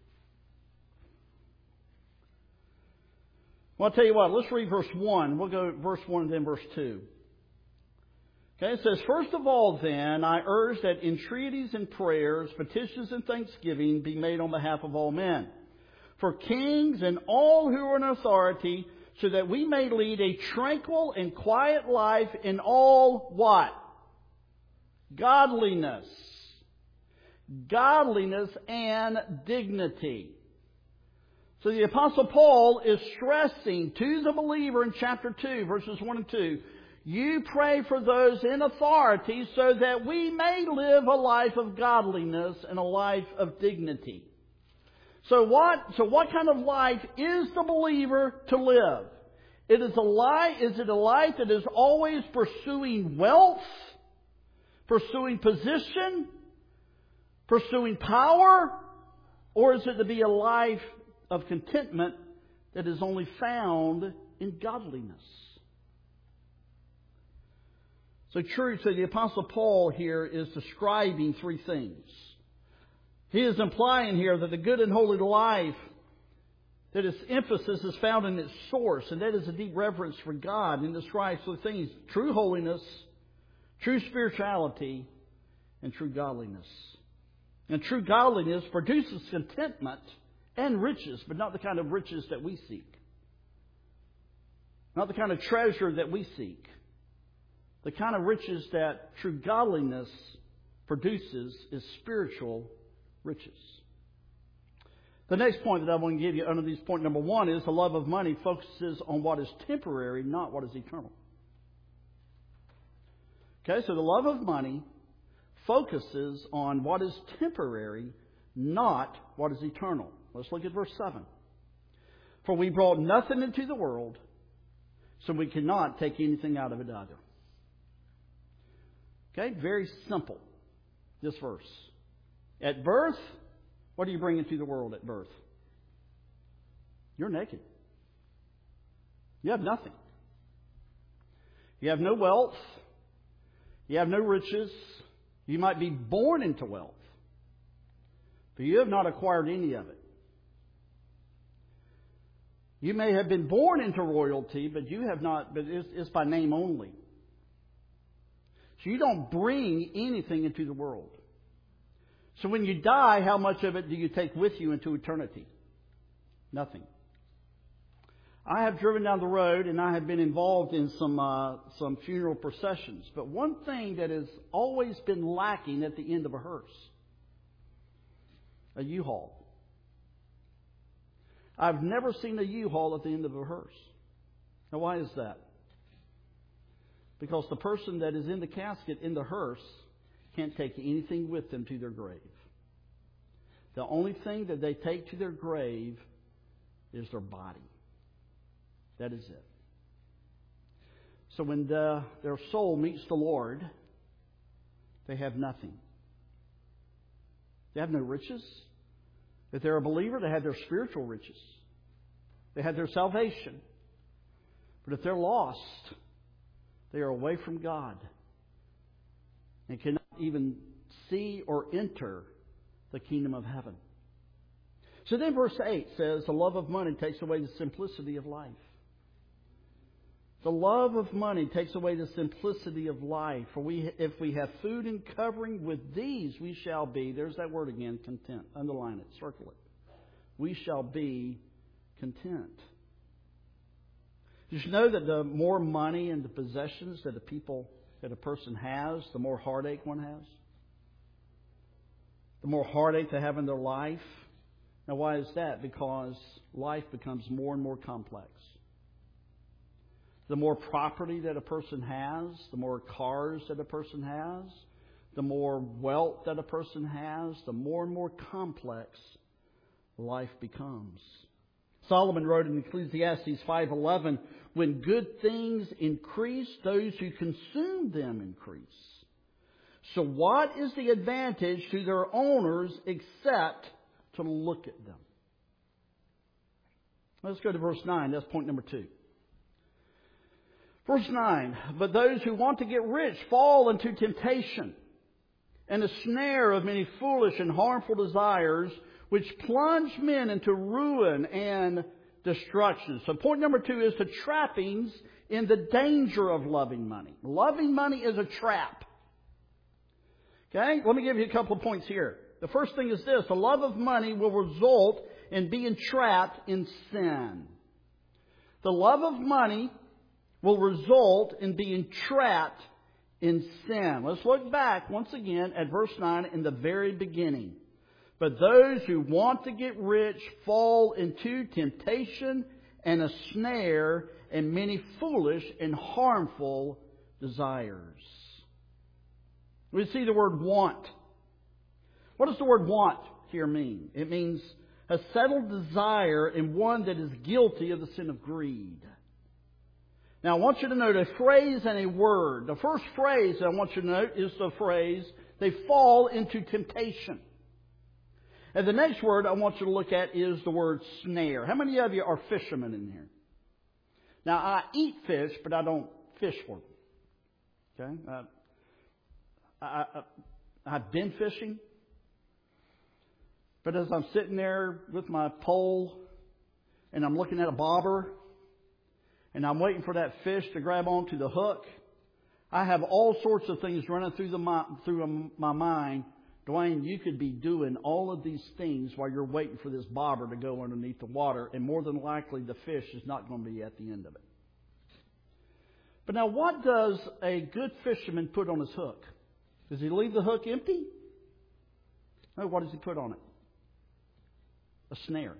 Well, I'll tell you what, let's read verse 1. We'll go verse 1 and then verse 2. Okay, it says, first of all, then, I urge that entreaties and prayers, petitions and thanksgiving be made on behalf of all men, for kings and all who are in authority, so that we may lead a tranquil and quiet life in all what? Godliness. Godliness and dignity. So the Apostle Paul is stressing to the believer in chapter 2, verses 1 and 2, you pray for those in authority so that we may live a life of godliness and a life of dignity. So what kind of life is the believer to live? Is it a life that is always pursuing wealth, pursuing position, pursuing power? Or is it to be a life of contentment that is only found in godliness? So the Apostle Paul here is describing three things. He is implying here that the good and holy life, that its emphasis is found in its source, and that is a deep reverence for God, and describes three things: true holiness, true spirituality, and true godliness. And true godliness produces contentment and riches, but not the kind of riches that we seek. Not the kind of treasure that we seek. The kind of riches that true godliness produces is spiritual riches. The next point that I want to give you under these point number 1 is the love of money focuses on what is temporary, not what is eternal. Okay, so the love of money focuses on what is temporary, not what is eternal. Let's look at verse 7. For we brought nothing into the world, so we cannot take anything out of it either. Okay, very simple, this verse. At birth, what do you bring into the world at birth? You're naked. You have nothing. You have no wealth. You have no riches. You might be born into wealth, but you have not acquired any of it. You may have been born into royalty, but you have not, but it's by name only. So you don't bring anything into the world. So when you die, how much of it do you take with you into eternity? Nothing. I have driven down the road and I have been involved in some funeral processions. But one thing that has always been lacking at the end of a hearse: a U-Haul. I've never seen a U-Haul at the end of a hearse. Now, why is that? Because the person that is in the casket, in the hearse, can't take anything with them to their grave. The only thing that they take to their grave is their body. That is it. So when their soul meets the Lord, they have nothing. They have no riches. If they're a believer, they have their spiritual riches. They have their salvation. But if they're lost, they are away from God and cannot even see or enter the kingdom of heaven. So then verse 8 says, the love of money takes away the simplicity of life. The love of money takes away the simplicity of life. For if we have food and covering, with these we shall be, there's that word again, content. Underline it, circle it. We shall be content. Did you know that the more money and the possessions that a person has, the more heartache one has? The more heartache they have in their life. Now why is that? Because life becomes more and more complex. The more property that a person has, the more cars that a person has, the more wealth that a person has, the more and more complex life becomes. Solomon wrote in Ecclesiastes 5:11, when good things increase, those who consume them increase. So what is the advantage to their owners except to look at them? Let's go to verse 9. That's point number 2. Verse 9, but those who want to get rich fall into temptation and a snare of many foolish and harmful desires, which plunge men into ruin and destruction. So point number 2 is the trappings in the danger of loving money. Loving money is a trap. Okay, let me give you a couple of points here. The first thing is this: the love of money will result in being trapped in sin. The love of money will result in being trapped in sin. Let's look back once again at verse 9 in the very beginning. But those who want to get rich fall into temptation and a snare and many foolish and harmful desires. We see the word want. What does the word want here mean? It means a settled desire in one that is guilty of the sin of greed. Now, I want you to note a phrase and a word. The first phrase I want you to note is the phrase, they fall into temptation. And the next word I want you to look at is the word snare. How many of you are fishermen in here? Now, I eat fish, but I don't fish for them. Okay? I've been fishing. But as I'm sitting there with my pole and I'm looking at a bobber, and I'm waiting for that fish to grab onto the hook, I have all sorts of things running through my mind. Dwayne, you could be doing all of these things while you're waiting for this bobber to go underneath the water, and more than likely the fish is not going to be at the end of it. But now, what does a good fisherman put on his hook? Does he leave the hook empty? No, what does he put on it? A snare.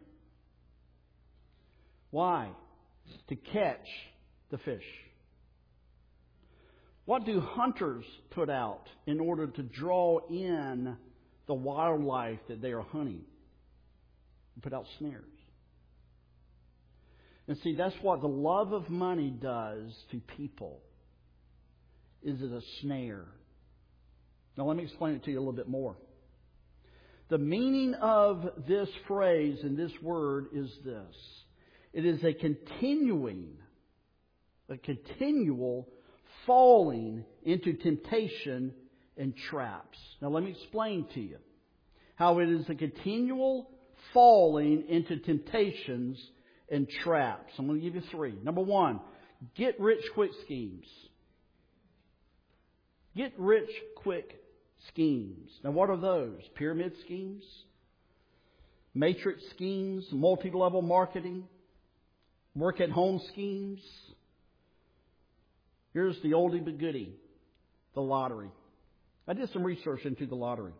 Why? To catch the fish. What do hunters put out in order to draw in the wildlife that they are hunting? They put out snares. And see, that's what the love of money does to people. Is it a snare? Now let me explain it to you a little bit more. The meaning of this phrase and this word is this. It is a continual falling into temptation and traps. Now let me explain to you how it is a continual falling into temptations and traps. I'm going to give you 3. Number 1, get rich quick schemes. Get rich quick schemes. Now what are those? Pyramid schemes, matrix schemes, multi-level marketing, work at home schemes. Here's the oldie but goodie, the lottery. I did some research into the lottery.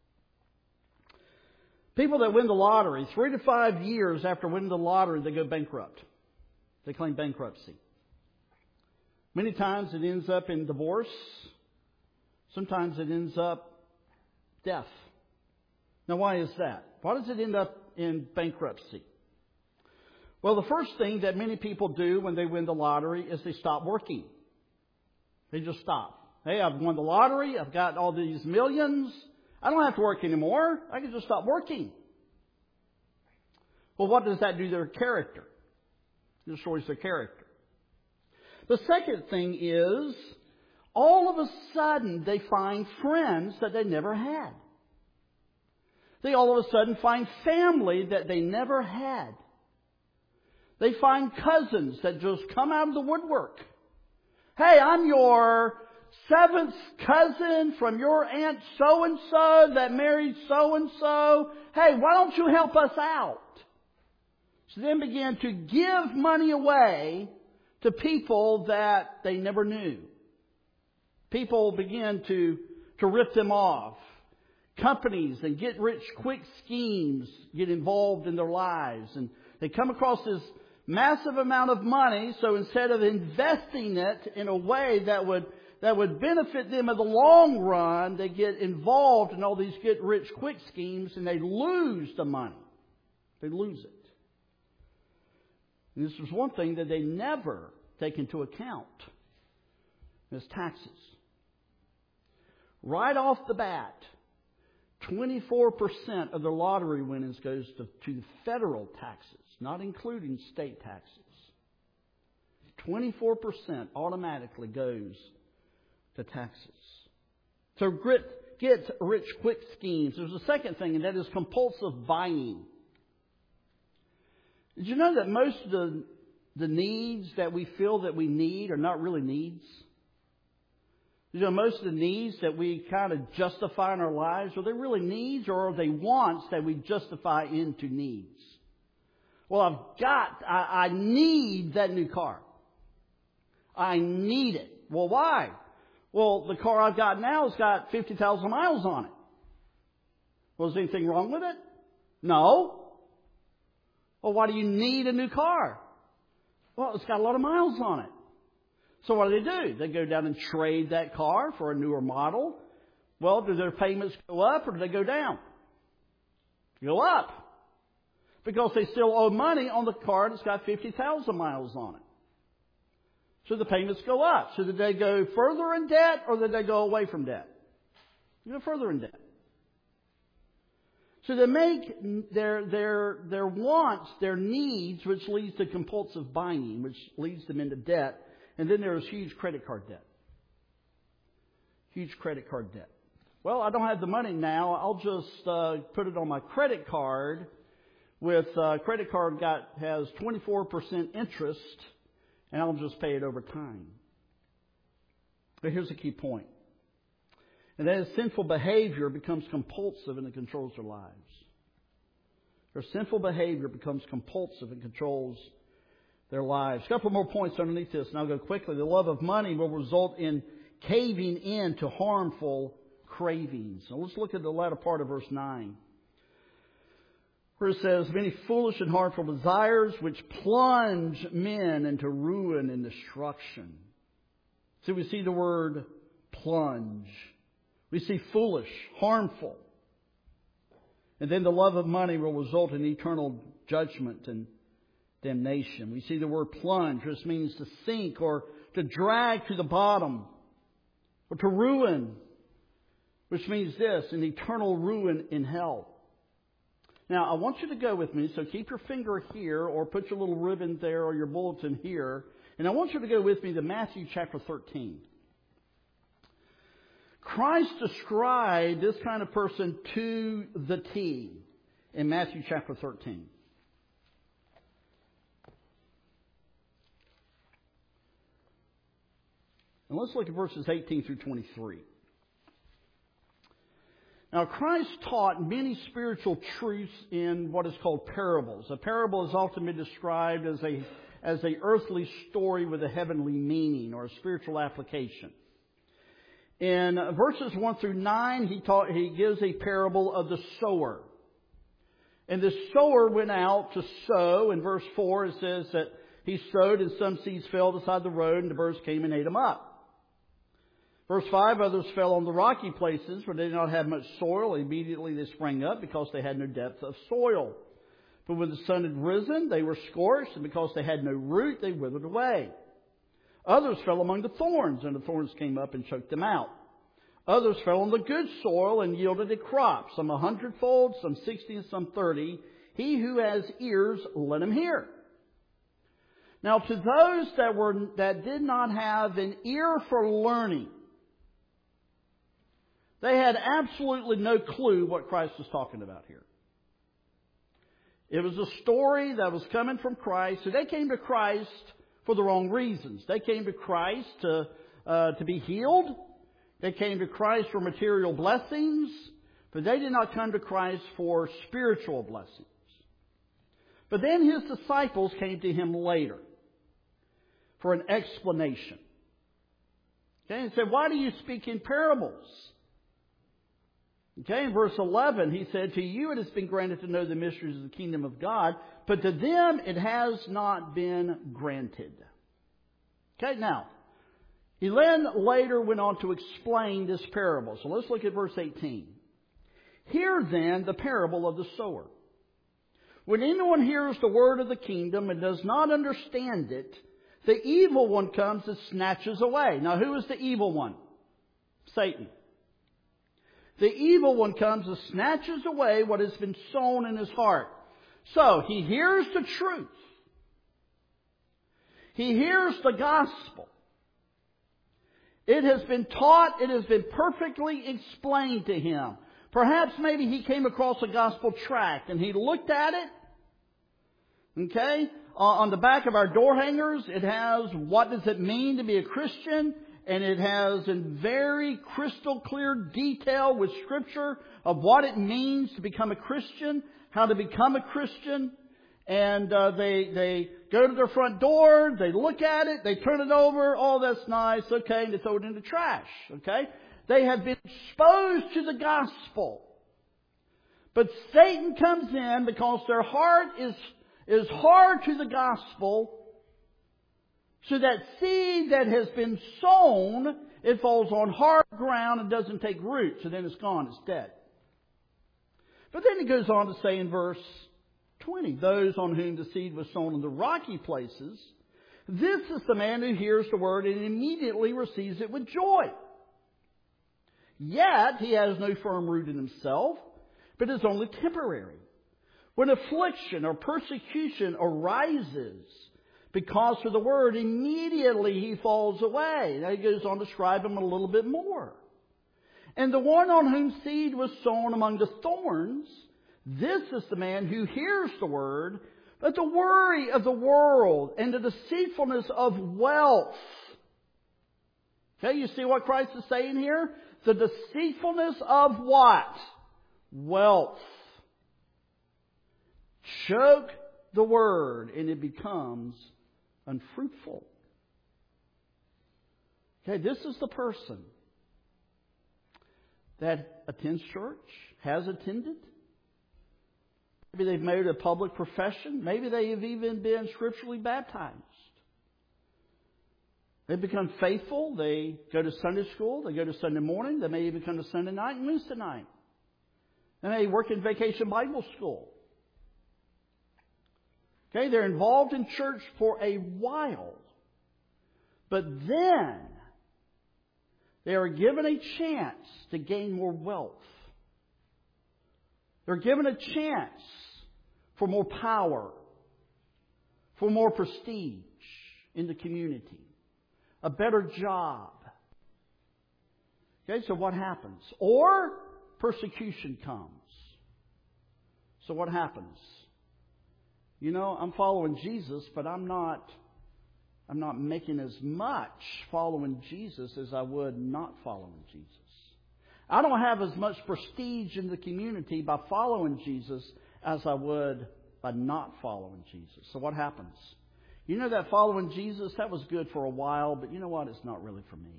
People that win the lottery, 3 to 5 years after winning the lottery, they go bankrupt. They claim bankruptcy. Many times it ends up in divorce. Sometimes it ends up death. Now, why is that? Why does it end up in bankruptcy? Well, the first thing that many people do when they win the lottery is they stop working. They just stop. Hey, I've won the lottery. I've got all these millions. I don't have to work anymore. I can just stop working. Well, what does that do to their character? It destroys their character. The second thing is, all of a sudden they find friends that they never had. They all of a sudden find family that they never had. They find cousins that just come out of the woodwork. Hey, I'm your 7th cousin from your aunt so-and-so that married so-and-so. Hey, why don't you help us out? So then begin to give money away to people that they never knew. People begin to rip them off. Companies and get-rich-quick schemes get involved in their lives. And they come across this massive amount of money, so instead of investing it in a way that would benefit them in the long run, they get involved in all these get-rich-quick schemes and they lose the money. They lose it. And this is one thing that they never take into account, is taxes. Right off the bat, 24% of the lottery winnings goes to federal taxes, not including state taxes. 24% automatically goes to taxes. So get rich quick schemes. There's a second thing, and that is compulsive buying. Did you know that most of the needs that we feel that we need are not really needs? You know, most of the needs that we kind of justify in our lives, are they really needs or are they wants that we justify into needs? Well, I need that new car. I need it. Well, why? Well, the car I've got now has got 50,000 miles on it. Well, is there anything wrong with it? No. Well, why do you need a new car? Well, it's got a lot of miles on it. So what do? They go down and trade that car for a newer model. Well, do their payments go up or do they go down? Go up. Because they still owe money on the car that's got 50,000 miles on it. So the payments go up. So did they go further in debt or did they go away from debt? They go further in debt. So they make their wants, their needs, which leads to compulsive buying, which leads them into debt. And then there's huge credit card debt. Huge credit card debt. Well, I don't have the money now. I'll just put it on my credit card. With credit card has 24% interest, and I'll just pay it over time. But here's a key point. And that is sinful behavior becomes compulsive and it controls their lives. Their sinful behavior becomes compulsive and controls their lives. A couple more points underneath this, and I'll go quickly. The love of money will result in caving in to harmful cravings. Now let's look at the latter part of verse 9. Where it says, many foolish and harmful desires which plunge men into ruin and destruction. So we see the word plunge. We see foolish, harmful. And then the love of money will result in eternal judgment and damnation. We see the word plunge, which means to sink or to drag to the bottom or to ruin, which means this, an eternal ruin in hell. Now, I want you to go with me, so keep your finger here or put your little ribbon there or your bulletin here. And I want you to go with me to Matthew chapter 13. Christ described this kind of person to the T in Matthew chapter 13. And let's look at verses 18 through 23. Now, Christ taught many spiritual truths in what is called parables. A parable is often been described as a earthly story with a heavenly meaning or a spiritual application. In verses 1 through 9, he gives a parable of the sower. And the sower went out to sow. In verse 4, it says that He sowed, and some seeds fell beside the road, and the birds came and ate them up. Verse 5, others fell on the rocky places where they did not have much soil. Immediately they sprang up because they had no depth of soil. But when the sun had risen, they were scorched, and because they had no root, they withered away. Others fell among the thorns, and the thorns came up and choked them out. Others fell on the good soil and yielded a crop, some 100-fold, some 60, and some 30. He who has ears, let him hear. Now, to those that did not have an ear for learning, they had absolutely no clue what Christ was talking about here. It was a story that was coming from Christ. So they came to Christ for the wrong reasons. They came to Christ to be healed. They came to Christ for material blessings. But they did not come to Christ for spiritual blessings. But then His disciples came to Him later for an explanation. Okay, and said, "Why do you speak in parables?" Okay, in verse 11, He said, "To you it has been granted to know the mysteries of the kingdom of God, but to them it has not been granted." Okay, now, He then later went on to explain this parable. So let's look at verse 18. "Hear then the parable of the sower. When anyone hears the word of the kingdom and does not understand it, the evil one comes and snatches away." Now, who is the evil one? Satan. The evil one comes and snatches away what has been sown in his heart. So, he hears the truth. He hears the gospel. It has been taught, it has been perfectly explained to him. Perhaps maybe he came across a gospel tract and he looked at it. Okay? On the back of our door hangers, it has what does it mean to be a Christian? And it has in very crystal clear detail with Scripture of what it means to become a Christian, how to become a Christian. And they go to their front door, they look at it, they turn it over, "Oh, that's nice, okay," and they throw it in the trash. Okay? They have been exposed to the gospel. But Satan comes in because their heart is hard to the gospel. So that seed that has been sown, it falls on hard ground and doesn't take root. So then it's gone, it's dead. But then it goes on to say in verse 20, "Those on whom the seed was sown in the rocky places, this is the man who hears the word and immediately receives it with joy. Yet he has no firm root in himself, but is only temporary. When affliction or persecution arises because of the word, immediately he falls away." Now he goes on to describe him a little bit more. "And the one on whom seed was sown among the thorns, this is the man who hears the word, but the worry of the world and the deceitfulness of wealth." Okay, you see what Christ is saying here? The deceitfulness of what? Wealth. Choke the word and it becomes unfruitful. Okay, this is the person that attends church, has attended. Maybe they've made a public profession. Maybe they have even been scripturally baptized. They become faithful. They go to Sunday school. They go to Sunday morning. They may even come to Sunday night and Wednesday night. They may work in Vacation Bible School. Okay, they're involved in church for a while. But then they are given a chance to gain more wealth. They're given a chance for more power, for more prestige in the community, a better job. Okay, so what happens? Or persecution comes. So what happens? You know, I'm following Jesus, but I'm not making as much following Jesus as I would not following Jesus. I don't have as much prestige in the community by following Jesus as I would by not following Jesus. So what happens? You know that following Jesus, that was good for a while, but you know what? It's not really for me.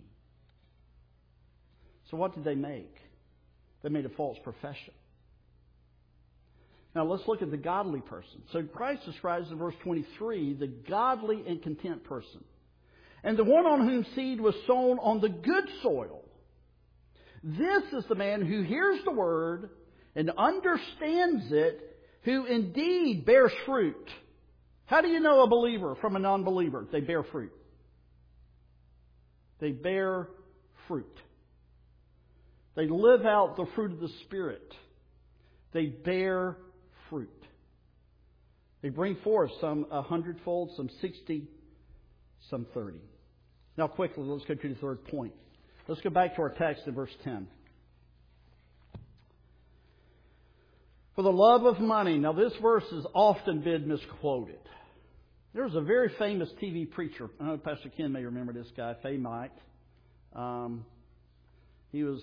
So what did they make? They made a false profession. Now let's look at the godly person. So Christ describes in verse 23 the godly and content person. And the one on whom seed was sown on the good soil. This is the man who hears the word and understands it, who indeed bears fruit. How do you know a believer from a non-believer? They bear fruit. They bear fruit. They live out the fruit of the Spirit. They bear fruit. They bring forth some 100-fold, some 60, some 30. Now quickly, let's go to the third point. Let's go back to our text in verse 10. For the love of money. Now this verse has often been misquoted. There was a very famous TV preacher. I know Pastor Ken may remember this guy, Faye Mike. He was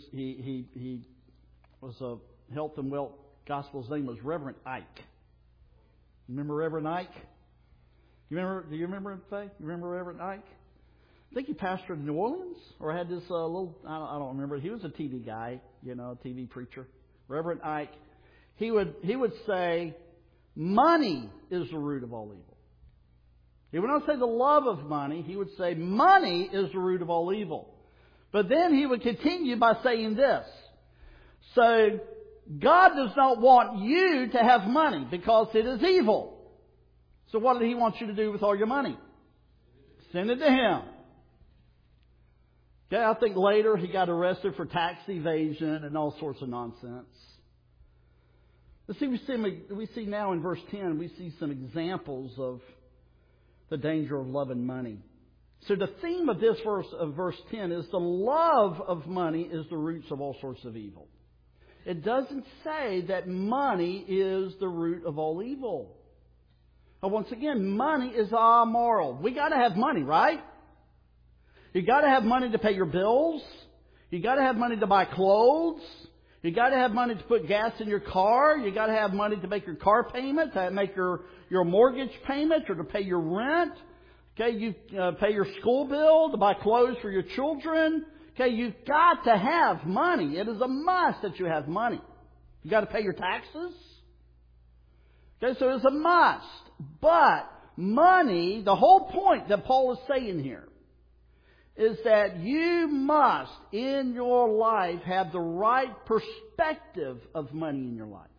a health and wealth gospel. His name was Reverend Ike. Remember Reverend Ike? Do you remember Faye? You remember Reverend Ike? I think he pastored in New Orleans or had this little. I don't remember. He was a TV guy, a TV preacher. Reverend Ike. He would say, money is the root of all evil. He would not say the love of money. He would say money is the root of all evil. But then he would continue by saying this. So God does not want you to have money because it is evil. So what did He want you to do with all your money? Send it to Him. Okay, I think later he got arrested for tax evasion and all sorts of nonsense. But see, we see now in verse 10, we see some examples of the danger of loving money. So the theme of this verse, of verse 10, is the love of money is the roots of all sorts of evil. It doesn't say that money is the root of all evil. But once again, money is amoral. We got to have money, right? You got to have money to pay your bills. You got to have money to buy clothes. You got to have money to put gas in your car. You got to have money to make your car payment, to make your mortgage payment, or to pay your rent. Okay, you pay your school bill, to buy clothes for your children. Okay, you've got to have money. It is a must that you have money. You got to pay your taxes. Okay, so it's a must. But money, the whole point that Paul is saying here, is that you must, in your life, have the right perspective of money in your life.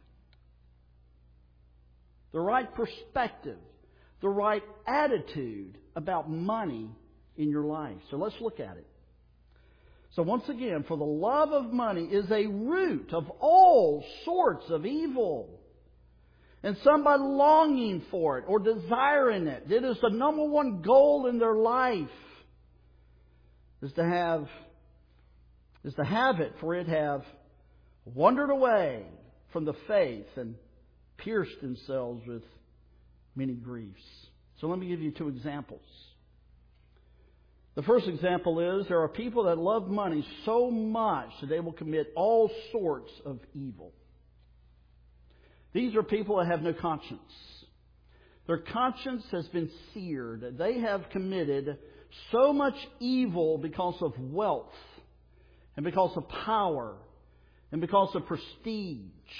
The right perspective, the right attitude about money in your life. So let's look at it. So once again, for the love of money is a root of all sorts of evil. And somebody longing for it or desiring it. It is the number one goal in their life. Is to have it, for it have wandered away from the faith and pierced themselves with many griefs. So let me give you two examples. The first example is there are people that love money so much that they will commit all sorts of evil. These are people that have no conscience. Their conscience has been seared. They have committed so much evil because of wealth and because of power and because of prestige.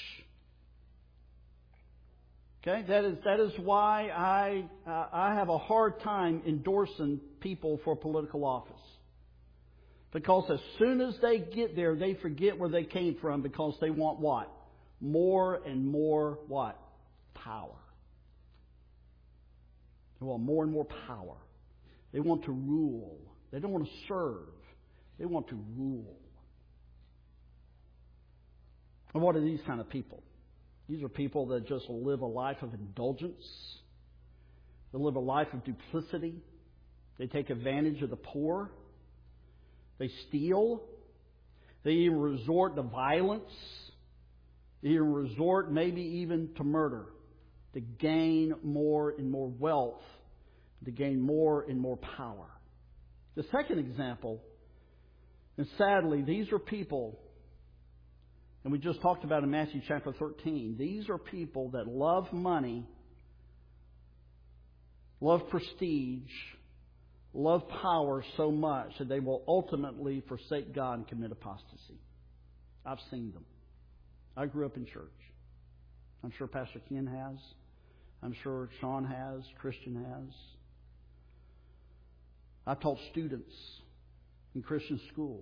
Okay, that is why I have a hard time endorsing people for political office. Because as soon as they get there, they forget where they came from because they want what? More and more what? Power. They want more and more power. They want to rule. They don't want to serve. They want to rule. And what are these kind of people? These are people that just live a life of indulgence. They live a life of duplicity. They take advantage of the poor. They steal. They even resort to violence. They even resort maybe even to murder to gain more and more wealth, to gain more and more power. The second example, and sadly, these are people, and we just talked about in Matthew chapter 13, these are people that love money, love prestige, love power so much that they will ultimately forsake God and commit apostasy. I've seen them. I grew up in church. I'm sure Pastor Ken has. I'm sure Sean has. Christian has. I've taught students in Christian school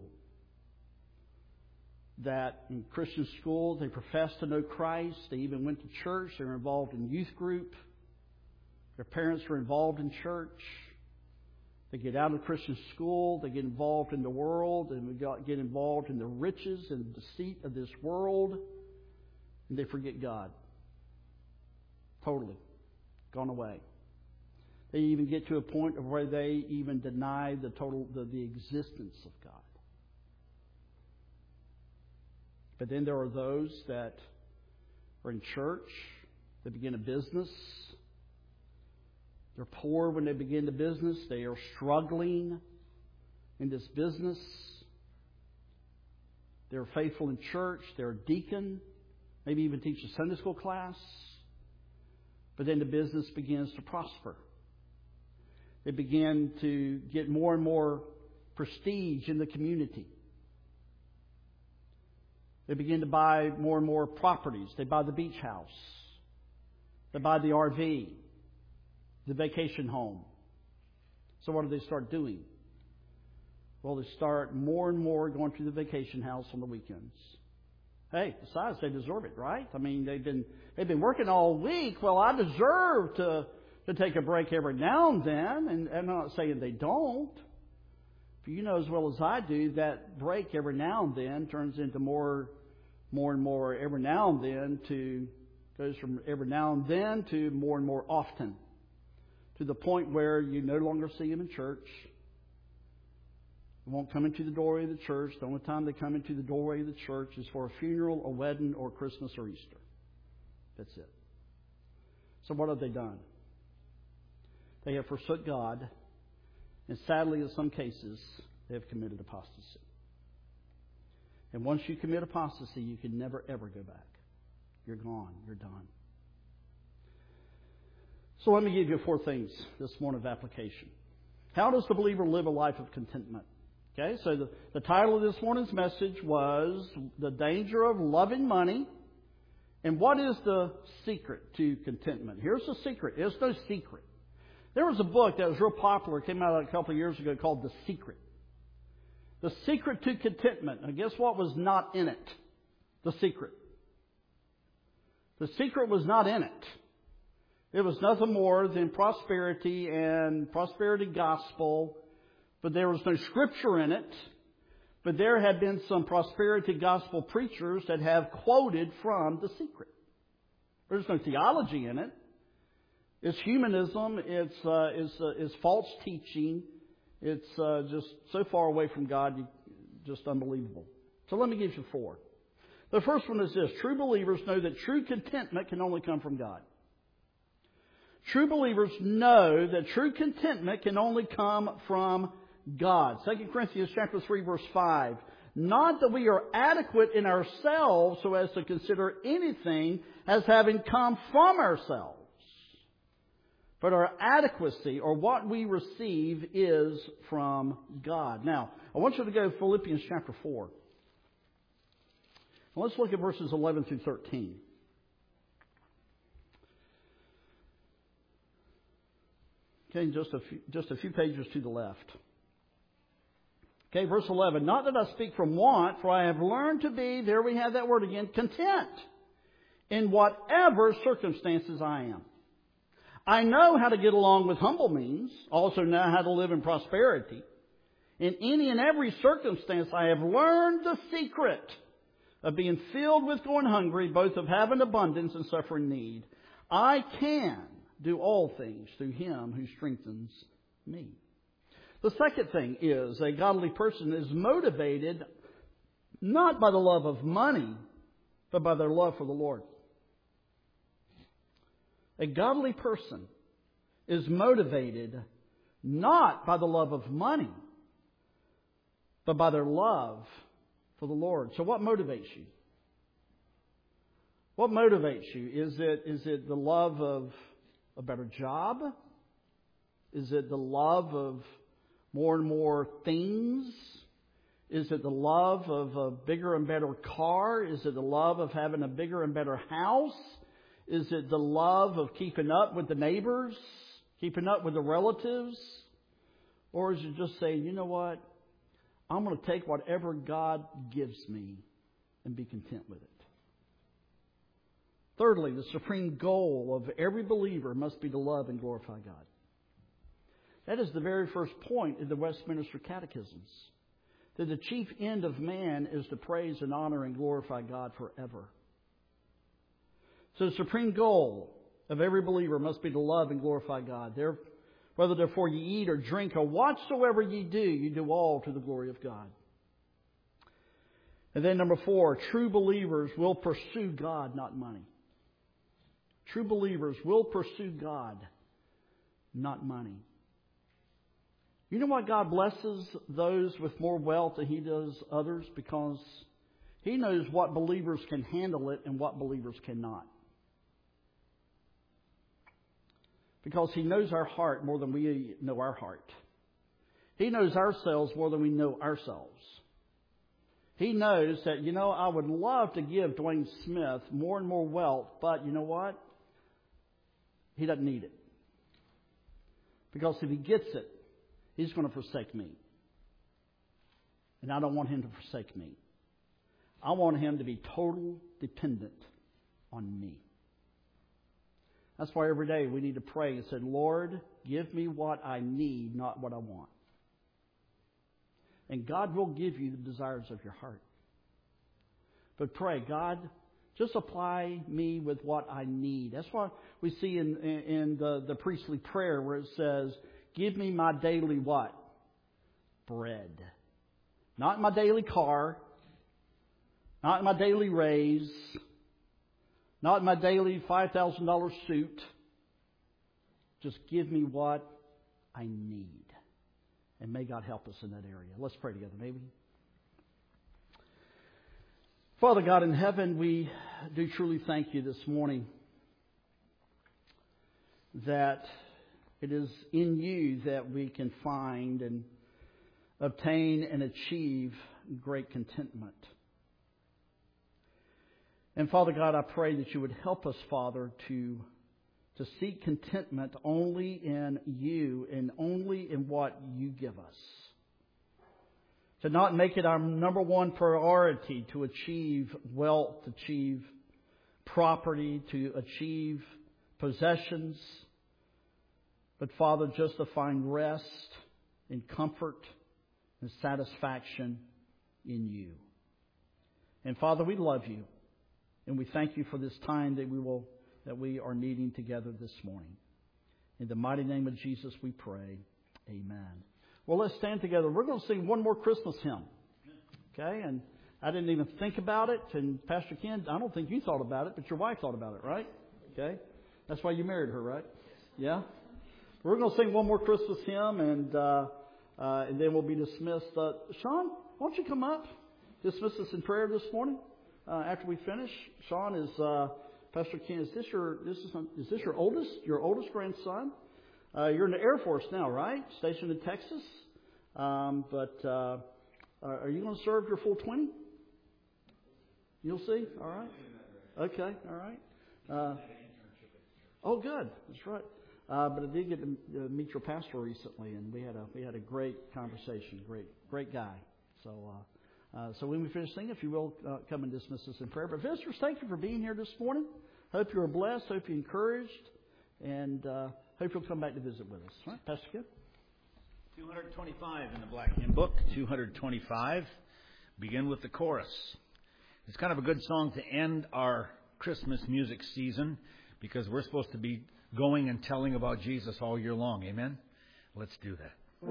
that in Christian school they profess to know Christ. They even went to church. They were involved in youth group. Their parents were involved in church. They get out of Christian school. They get involved in the world and get involved in the riches and deceit of this world. And they forget God. Totally. Gone away. They even get to a point of where they even deny the existence of God. But then there are those that are in church. They begin a business. They're poor when they begin the business. They are struggling in this business. They're faithful in church. They're a deacon. Maybe even teach a Sunday school class. But then the business begins to prosper. They begin to get more and more prestige in the community. They begin to buy more and more properties. They buy the beach house. They buy the RV. The vacation home. So what do they start doing? Well, they start more and more going to the vacation house on the weekends. Hey, besides, they deserve it, right? I mean, they've been working all week. Well, I deserve to take a break every now and then. And I'm not saying they don't. But you know as well as I do, that break every now and then turns into more and more every now and then goes from every now and then to more and more often. To the point where you no longer see them in church. They won't come into the doorway of the church. The only time they come into the doorway of the church is for a funeral, a wedding, or Christmas or Easter. That's it. So what have they done? They have forsook God. And sadly, in some cases, they have committed apostasy. And once you commit apostasy, you can never, ever go back. You're gone. You're done. So let me give you 4 things this morning of application. How does the believer live a life of contentment? Okay, so the title of this morning's message was The Danger of Loving Money. And what is the secret to contentment? Here's the secret. It's no secret. There was a book that was real popular, came out a couple of years ago, called The Secret. The Secret to Contentment. And guess what was not in it? The secret. The secret was not in it. It was nothing more than prosperity and prosperity gospel, but there was no scripture in it. But there have been some prosperity gospel preachers that have quoted from The Secret. There's no theology in it. It's humanism. It's false teaching. It's just so far away from God, just unbelievable. So let me give you 4. The first one is this. True believers know that true contentment can only come from God. True believers know that true contentment can only come from God. 2 Corinthians chapter 3, verse 5. Not that we are adequate in ourselves so as to consider anything as having come from ourselves, but our adequacy, or what we receive, is from God. Now, I want you to go to Philippians chapter 4. Now, let's look at verses 11 through 13. Okay, just a few pages to the left. Okay, verse 11. Not that I speak from want, for I have learned to be, there we have that word again, content in whatever circumstances I am. I know how to get along with humble means, also know how to live in prosperity. In any and every circumstance I have learned the secret of being filled with going hungry, both of having abundance and suffering need. I can do all things through Him who strengthens me. The second thing is a godly person is motivated not by the love of money, but by their love for the Lord. A godly person is motivated not by the love of money, but by their love for the Lord. So what motivates you? What motivates you? Is it the love of a better job? Is it the love of more and more things? Is it the love of a bigger and better car? Is it the love of having a bigger and better house? Is it the love of keeping up with the neighbors, keeping up with the relatives? Or is it just saying, you know what? I'm going to take whatever God gives me and be content with it. Thirdly, the supreme goal of every believer must be to love and glorify God. That is the very first point in the Westminster Catechisms. That the chief end of man is to praise and honor and glorify God forever. So the supreme goal of every believer must be to love and glorify God. Whether therefore ye eat or drink or whatsoever ye do all to the glory of God. And then number 4, true believers will pursue God, not money. True believers will pursue God, not money. You know why God blesses those with more wealth than He does others? Because He knows what believers can handle it and what believers cannot. Because He knows our heart more than we know our heart. He knows ourselves more than we know ourselves. He knows that, I would love to give Dwayne Smith more and more wealth, but you know what? He doesn't need it. Because if he gets it, he's going to forsake me. And I don't want him to forsake me. I want him to be total dependent on me. That's why every day we need to pray and say, Lord, give me what I need, not what I want. And God will give you the desires of your heart. But pray, God, just apply me with what I need. That's what we see in the priestly prayer where it says, give me my daily what? Bread. Not my daily car. Not my daily raise. Not my daily $5,000 suit. Just give me what I need. And may God help us in that area. Let's pray together, maybe. Father God in heaven, we do truly thank you this morning that it is in you that we can find and obtain and achieve great contentment. And Father God, I pray that you would help us, Father, to seek contentment only in you and only in what you give us. To not make it our number one priority to achieve wealth, to achieve property, to achieve possessions. But Father, just to find rest and comfort and satisfaction in you. And Father, we love you. And we thank you for this time that we are meeting together this morning. In the mighty name of Jesus we pray. Amen. Well, let's stand together. We're going to sing one more Christmas hymn. Okay? And I didn't even think about it. And Pastor Ken, I don't think you thought about it, but your wife thought about it, right? Okay? That's why you married her, right? Yeah? We're going to sing one more Christmas hymn, and then we'll be dismissed. Sean, why don't you come up? Dismiss us in prayer this morning. After we finish, Sean is Pastor Ken. Is this your oldest grandson? You're in the Air Force now, right? Stationed in Texas. But are you going to serve your full 20? You'll see. All right. Okay. All right. Oh, good. That's right. But I did get to meet your pastor recently, and we had a great conversation. Great guy. So when we finish singing, if you will, come and dismiss us in prayer. But visitors, thank you for being here this morning. Hope you were blessed. Hope you're encouraged. And hope you'll come back to visit with us. All right, Pastor Kim? 225 in the Black Hymn Book. 225. Begin with the chorus. It's kind of a good song to end our Christmas music season because we're supposed to be going and telling about Jesus all year long. Amen? Let's do that.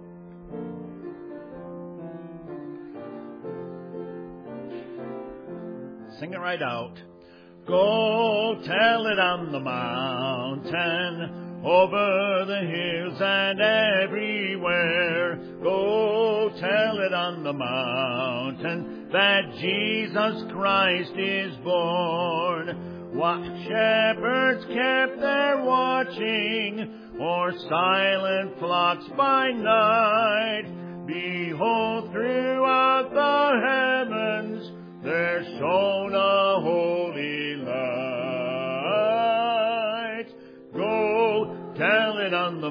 Sing it right out. Go tell it on the mountain, over the hills and everywhere. Go tell it on the mountain that Jesus Christ is born. What shepherds kept there watching, or silent flocks by night? Behold, throughout the heavens there shone a holy light.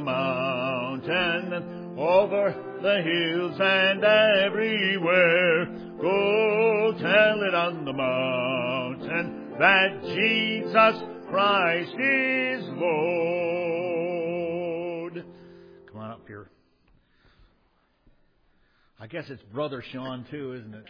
mountain, over the hills and everywhere. Go tell it on the mountain that Jesus Christ is Lord. Come on up here. I guess it's Brother Sean too, isn't it?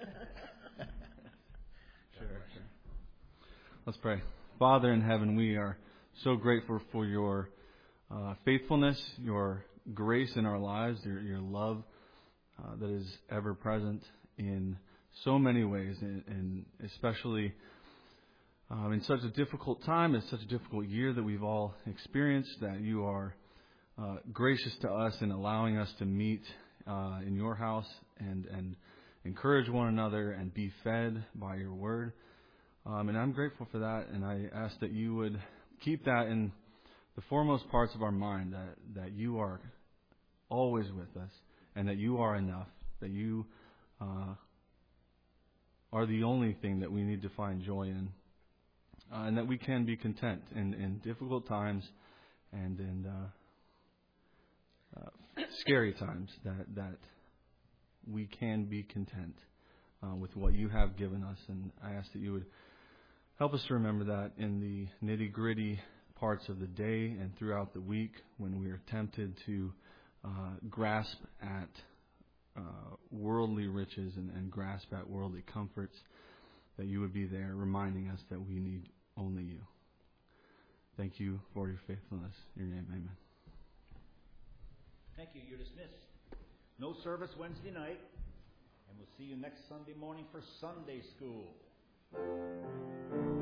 Sure. Let's pray. Father in heaven, we are so grateful for your faithfulness, your grace in our lives, your love that is ever present in so many ways, and especially in such a difficult time, in such a difficult year that we've all experienced, that you are gracious to us in allowing us to meet in your house and encourage one another and be fed by your word. And I'm grateful for that, and I ask that you would keep that in the foremost parts of our mind, that you are always with us, and that you are enough, that you are the only thing that we need to find joy in, and that we can be content in difficult times and in scary times, that we can be content with what you have given us. And I ask that you would help us to remember that in the nitty-gritty parts of the day and throughout the week, when we are tempted to grasp at worldly riches and grasp at worldly comforts, that you would be there reminding us that we need only you. Thank you for your faithfulness. In your name, amen. Thank you. You're dismissed. No service Wednesday night, and we'll see you next Sunday morning for Sunday school.